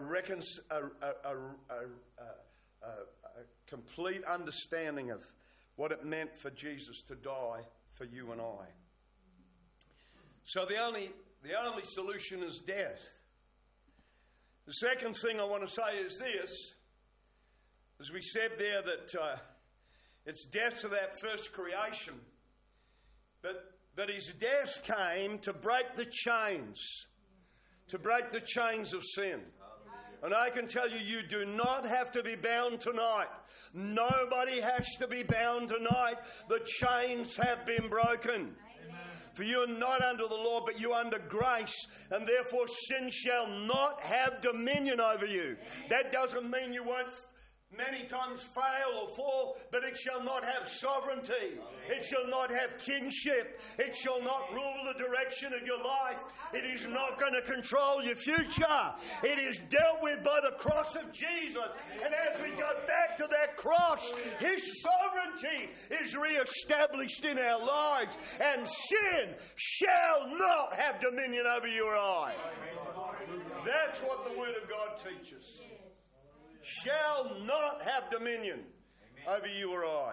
complete understanding of what it meant for Jesus to die for you and I. So the only solution is death. The second thing I want to say is this. As we said there, that it's death to that first creation. But his death came to break the chains. To break the chains of sin. And I can tell you, you do not have to be bound tonight. Nobody has to be bound tonight. The chains have been broken. For you are not under the law, but you are under grace, and therefore sin shall not have dominion over you. That doesn't mean you won't many times fail or fall, but it shall not have sovereignty. It shall not have kingship. It shall not rule the direction of your life. It is not going to control your future. It is dealt with by the cross of Jesus. And as we go back to that cross, his sovereignty is re-established in our lives, and sin shall not have dominion over you or I. That's what the Word of God teaches. Shall not have dominion over you or I.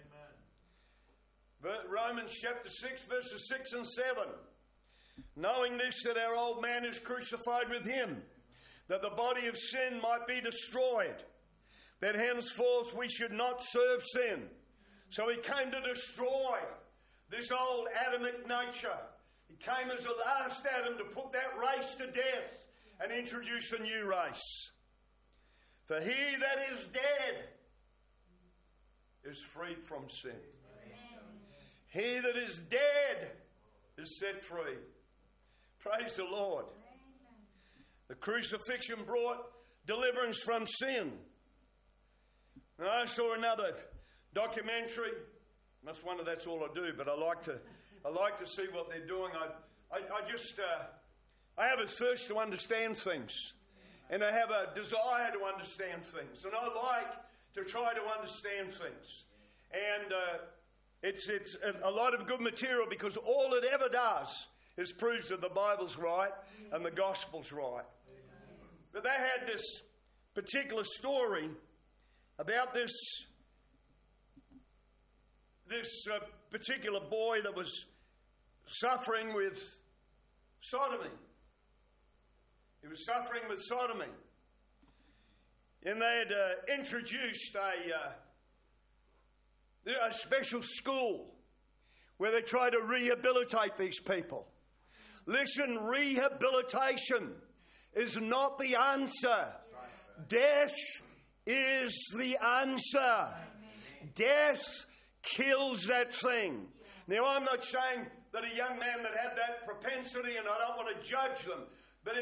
Romans chapter 6, verses 6 and 7. Knowing this, that our old man is crucified with him, that the body of sin might be destroyed, that henceforth we should not serve sin. So he came to destroy this old Adamic nature. He came as the last Adam to put that race to death and introduce a new race. For he that is dead is freed from sin. Amen. He that is dead is set free. Praise the Lord. Amen. The crucifixion brought deliverance from sin. And I saw another documentary. That's all I do, but I like to see what they're doing. I have a thirst to understand things. And I have a desire to understand things. And I like to try to understand things. And it's a lot of good material, because all it ever does is proves that the Bible's right and the Gospel's right. But they had this particular story about this particular boy that was suffering with sodomy. He was suffering with sodomy. And they had introduced a special school where they try to rehabilitate these people. Listen, rehabilitation is not the answer. Death is the answer. Death kills that thing. Now, I'm not saying that a young man that had that propensity, and I don't want to judge them, but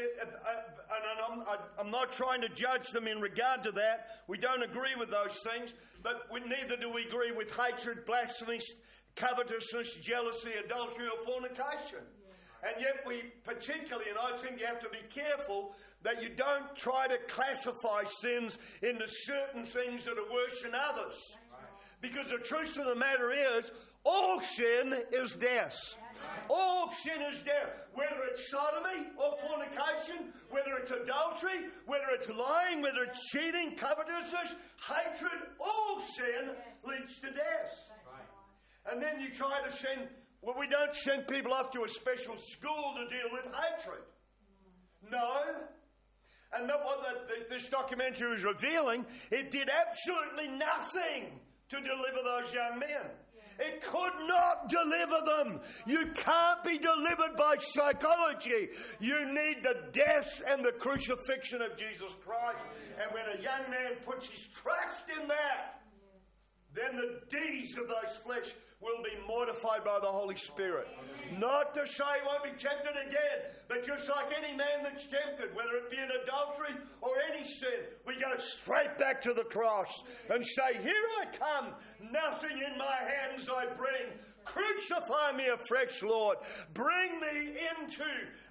I'm not trying to judge them in regard to that. We don't agree with those things, but neither do we agree with hatred, blasphemy, covetousness, jealousy, adultery, or fornication. And yet we particularly, and I think you have to be careful that you don't try to classify sins into certain things that are worse than others. Because the truth of the matter is, all sin is death. All sin is death. Whether it's sodomy or fornication, whether it's adultery, whether it's lying, whether it's cheating, covetousness, hatred, all sin leads to death. And then you try to send, well, we don't send people off to a special school to deal with hatred. No. And what this documentary is revealing, it did absolutely nothing to deliver those young men. It could not deliver them. You can't be delivered by psychology. You need the death and the crucifixion of Jesus Christ. And when a young man puts his trust in that, then the deeds of those flesh will be mortified by the Holy Spirit. Not to say he won't be tempted again, but just like any man that's tempted, whether it be in adultery or any sin, we go straight back to the cross and say, here I come, nothing in my hands I bring. Crucify me afresh, Lord. Bring me into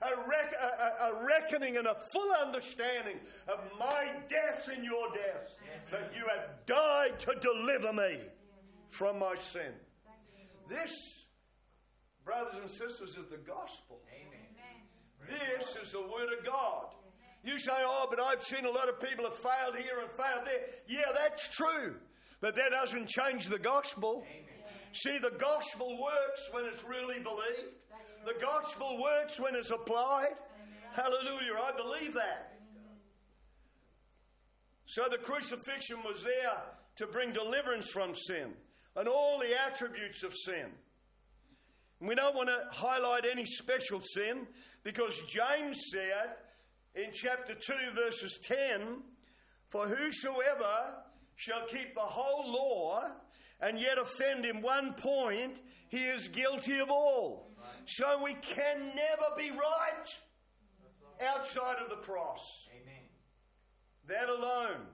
a reckoning and a full understanding of my death and your death, that you have died to deliver me from my sin. This, brothers and sisters, is the gospel. This is the Word of God. You say, oh, but I've seen a lot of people have failed here and failed there. Yeah, that's true. But that doesn't change the gospel. See, the gospel works when it's really believed. The gospel works when it's applied. Hallelujah, I believe that. So the crucifixion was there to bring deliverance from sin and all the attributes of sin. And we don't want to highlight any special sin, because James said in chapter 2 verses 10, for whosoever shall keep the whole law and yet offend in one point, he is guilty of all. So we can never be right outside of the cross. That alone.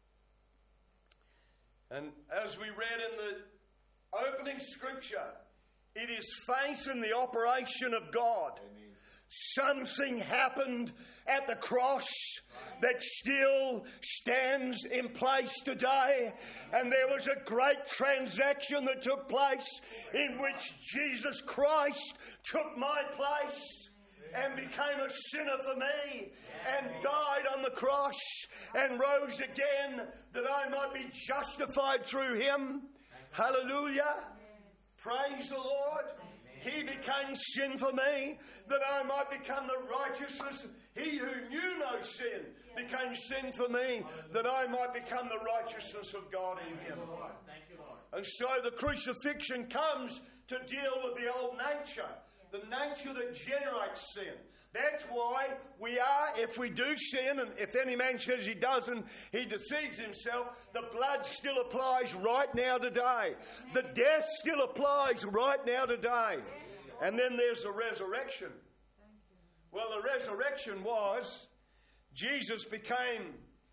And as we read in the opening scripture, it is faith in the operation of God. Something happened at the cross that still stands in place today. And there was a great transaction that took place in which Jesus Christ took my place and became a sinner for me and died on the cross and rose again that I might be justified through him. Hallelujah. Praise the Lord. He became sin for me that I might become the righteousness. He who knew no sin became sin for me that I might become the righteousness of God in him. And so the crucifixion comes to deal with the old nature, the nature that generates sin. That's why we are, if we do sin, and if any man says he doesn't, he deceives himself. The blood still applies right now today. The death still applies right now today. And then there's the resurrection. Well, the resurrection was Jesus became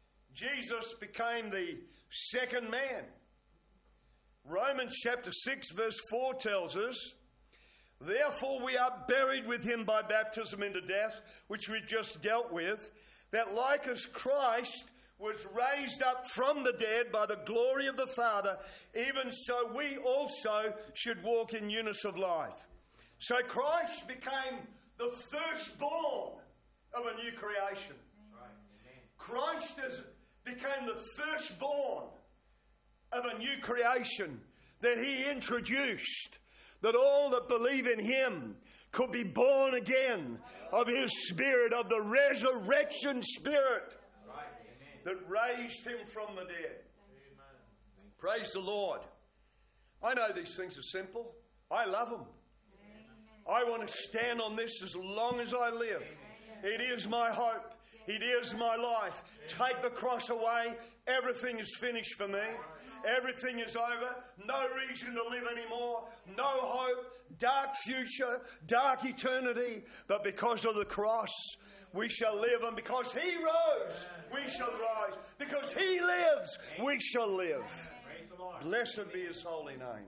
the second man. Romans chapter 6 verse 4 tells us, therefore we are buried with him by baptism into death, which we just dealt with, that like as Christ was raised up from the dead by the glory of the Father, even so we also should walk in newness of life. So Christ became the firstborn of a new creation. Christ became the firstborn of a new creation that he introduced, that all that believe in him could be born again of his Spirit, of the resurrection Spirit that raised him from the dead. Praise the Lord. I know these things are simple. I love them. I want to stand on this as long as I live. It is my hope. It is my life. Take the cross away. Everything is finished for me. Everything is over. No reason to live anymore. No hope. Dark future. Dark eternity. But because of the cross, we shall live. And because He rose, we shall rise. Because He lives, we shall live. Blessed be His holy name.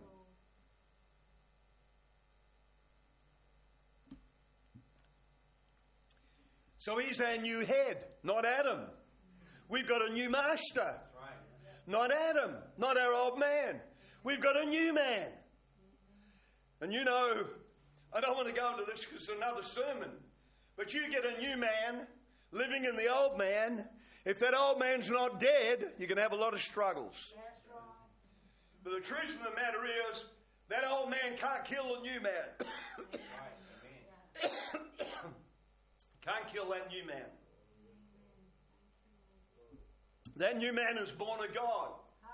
So He's our new head, not Adam. We've got a new master. Not Adam, not our old man. We've got a new man. And you know, I don't want to go into this because it's another sermon, but you get a new man living in the old man. If that old man's not dead, you're going to have a lot of struggles. But the truth of the matter is, that old man can't kill the new man. Can't kill that new man. That new man is born of God.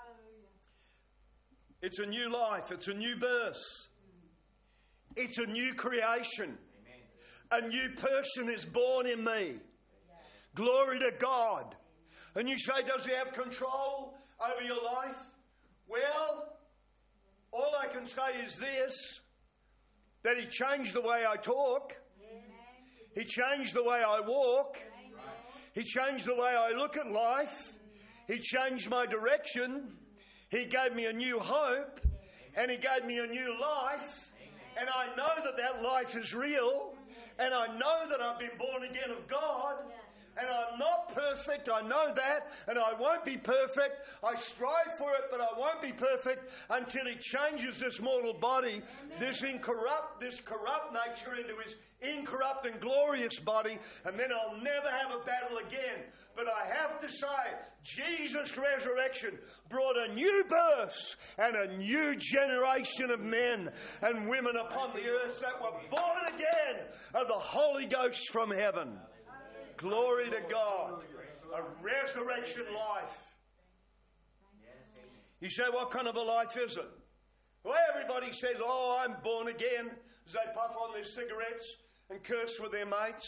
It's a new life. It's a new birth. It's a new creation. A new person is born in me. Glory to God. And you say, does He have control over your life? Well, all I can say is this, that He changed the way I talk. He changed the way I walk. He changed the way I look at life. He changed my direction. He gave me a new hope. And He gave me a new life. And I know that that life is real. And I know that I've been born again of God. And I'm not perfect, I know that, and I won't be perfect. I strive for it, but I won't be perfect until He changes this mortal body, this corrupt nature into His incorrupt and glorious body, and then I'll never have a battle again. But I have to say, Jesus' resurrection brought a new birth and a new generation of men and women upon the earth that were born again of the Holy Ghost from heaven. Glory to God. A resurrection life. You say, what kind of a life is it? Well, everybody says, oh, I'm born again, as they puff on their cigarettes and curse with their mates.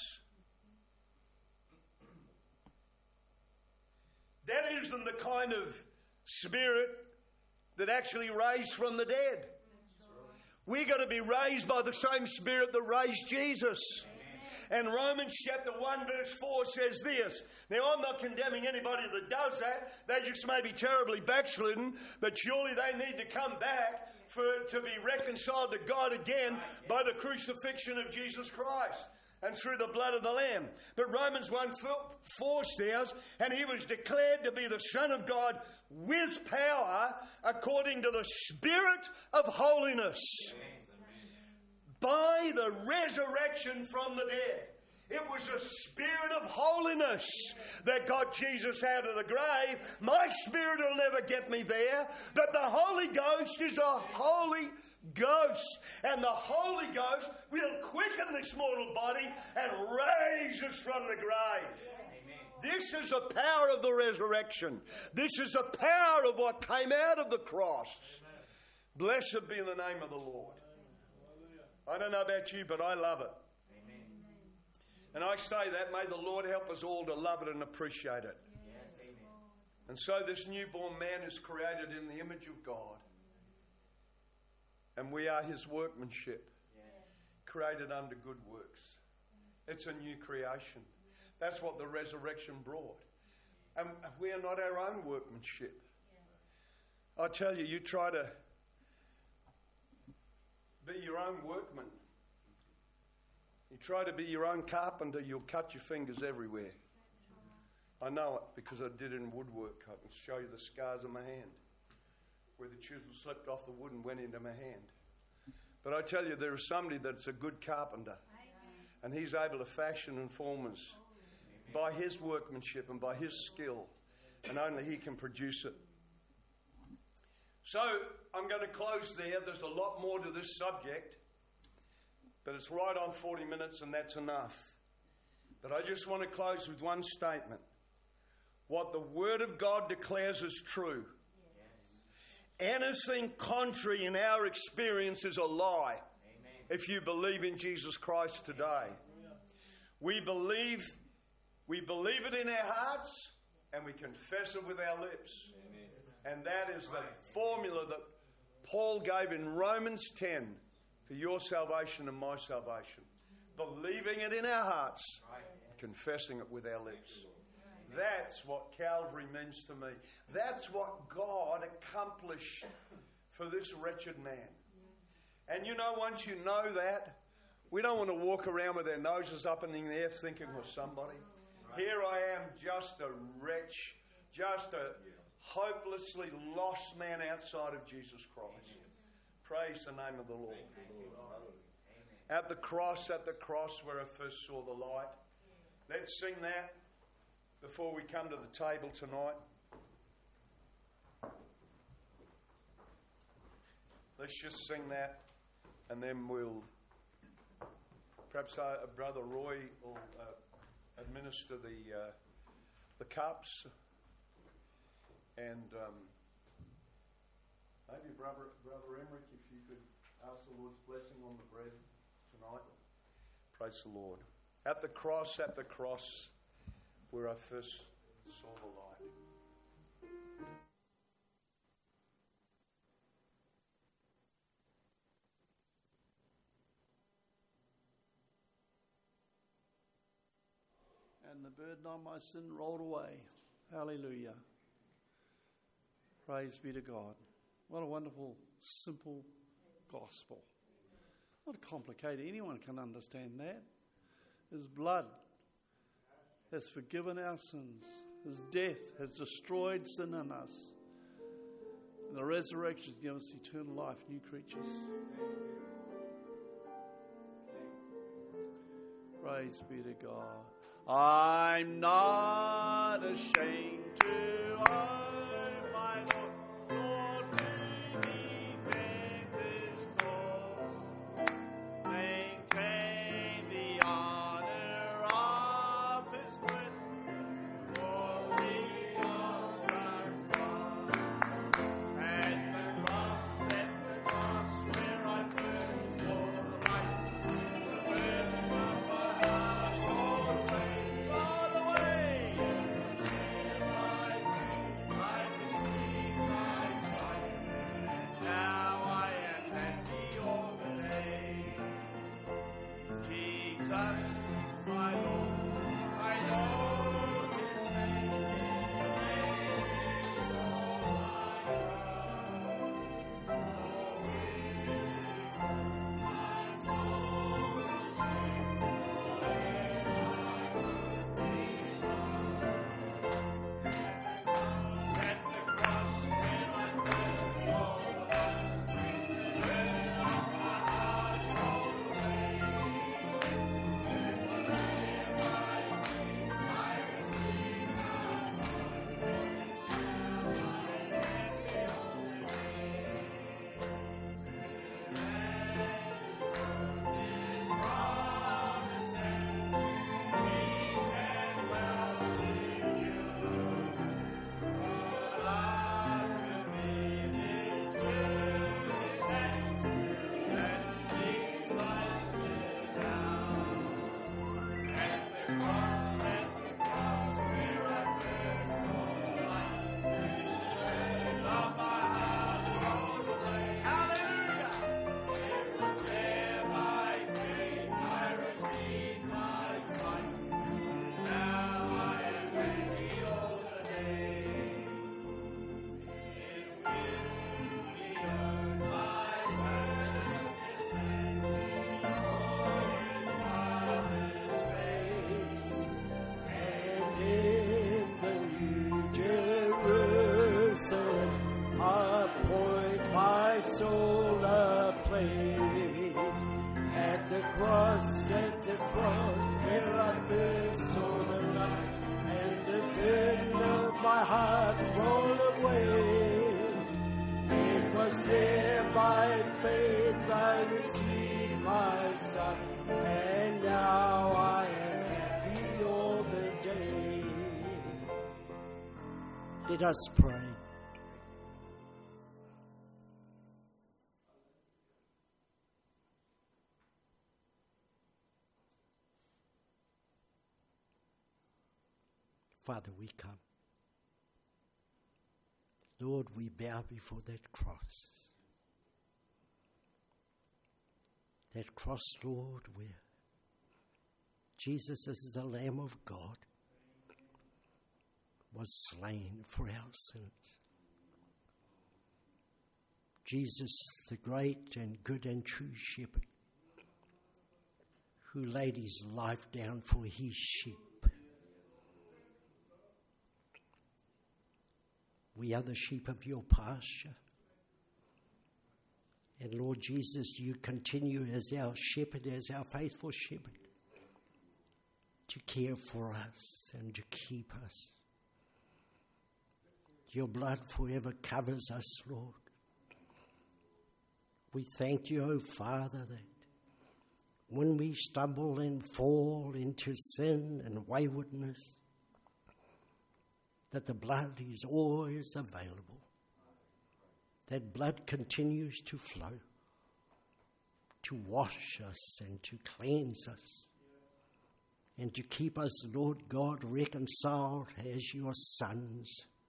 That isn't the kind of spirit that actually raised from the dead. We've got to be raised by the same Spirit that raised Jesus. And Romans chapter 1 verse 4 says this. Now, I'm not condemning anybody that does that. They just may be terribly backslidden, but surely they need to come back to be reconciled to God again by the crucifixion of Jesus Christ and through the blood of the Lamb. But Romans 1:4 says, and He was declared to be the Son of God with power according to the Spirit of holiness. By the resurrection from the dead. It was a spirit of holiness that got Jesus out of the grave. My spirit will never get me there, but the Holy Ghost is a Holy Ghost. And the Holy Ghost will quicken this mortal body and raise us from the grave. This is the power of the resurrection. This is the power of what came out of the cross. Blessed be the name of the Lord. I don't know about you, but I love it. Amen. And I say that, may the Lord help us all to love it and appreciate it. Yes. And so this newborn man is created in the image of God. And we are His workmanship, created unto good works. It's a new creation. That's what the resurrection brought. And we are not our own workmanship. I tell you, you try to be your own workman. You try to be your own carpenter, you'll cut your fingers everywhere. I know it because I did it in woodwork. I can show you the scars on my hand where the chisel slipped off the wood and went into my hand. But I tell you, there is somebody that's a good carpenter, and he's able to fashion and form us by his workmanship and by his skill, and only he can produce it. So, I'm going to close there. There's a lot more to this subject, but it's right on 40 minutes and that's enough. But I just want to close with one statement. What the Word of God declares is true. Yes. Anything contrary in our experience is a lie. Amen. If you believe in Jesus Christ today. We believe We believe it in our hearts and we confess it with our lips. Amen. And that is the formula that Paul gave in Romans 10 for your salvation and my salvation. Believing it in our hearts, confessing it with our lips. That's what Calvary means to me. That's what God accomplished for this wretched man. And you know, once you know that, we don't want to walk around with our noses up in the air thinking we're somebody. Here I am, just a wretch, just a hopelessly lost man outside of Jesus Christ. Praise the name of the Lord. At the cross where I first saw the light. Let's sing that before we come to the table tonight. Let's just sing that, and then we'll perhaps Brother Roy will administer the cups, and maybe Brother Emmerich, if you could ask the Lord's blessing on the bread tonight. Praise the Lord. At the cross where I first saw the light. And the burden on my sin rolled away. Hallelujah. Praise be to God. What a wonderful, simple gospel. Not complicated. Anyone can understand that. His blood has forgiven our sins. His death has destroyed sin in us. And the resurrection gives us eternal life, new creatures. Praise be to God. I'm not ashamed to own my Lord to defend His cause, maintain the honor of His word, glory of Christ's blood. At the cross where I first saw the light, the burden of my heart rolled away. Let us pray. Father, we come. Lord, we bow before that cross. That cross, Lord, where Jesus is the Lamb of God, was slain for our sins. Jesus, the great and good and true shepherd, who laid his life down for his sheep. We are the sheep of your pasture. And Lord Jesus, you continue as our shepherd, as our faithful shepherd, to care for us and to keep us. Your blood forever covers us, Lord. We thank you, O Father, that when we stumble and fall into sin and waywardness, that the blood is always available. That blood continues to flow, to wash us and to cleanse us, and to keep us, Lord God, reconciled as your sons.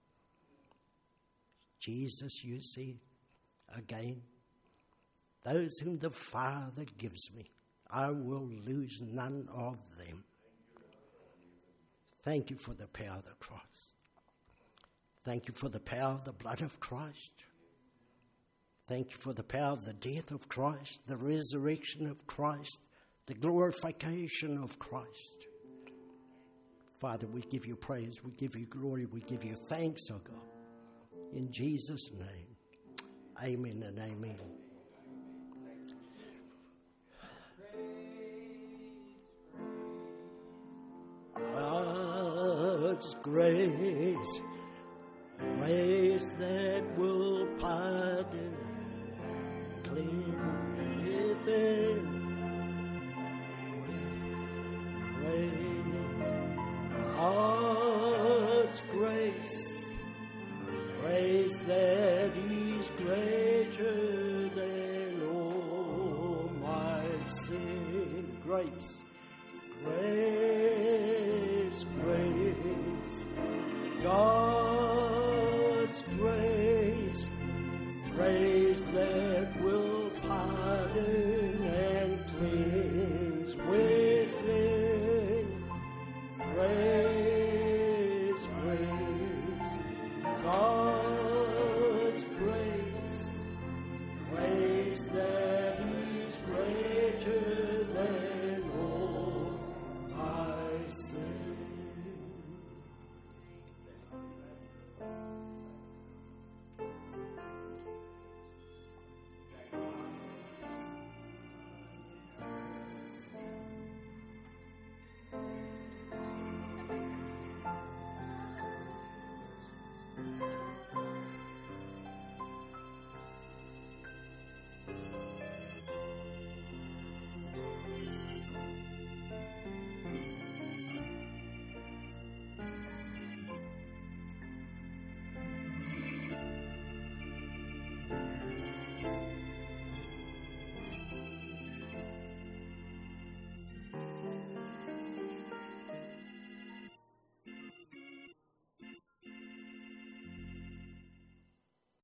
Jesus, you see, again, those whom the Father gives me, I will lose none of them. Thank you for the power of the cross. Thank you for the power of the blood of Christ. Thank you for the power of the death of Christ, the resurrection of Christ, the glorification of Christ. Father, we give you praise, we give you glory, we give you thanks, O God. In Jesus' name, amen and amen. God's grace, grace that will pardon, clean within. Grace, God's grace, grace that is greater than all my sin. Grace, grace, grace, God's grace, grace that will pardon and cleanse within. Grace, grace, God's grace, grace that is greater than all my sin.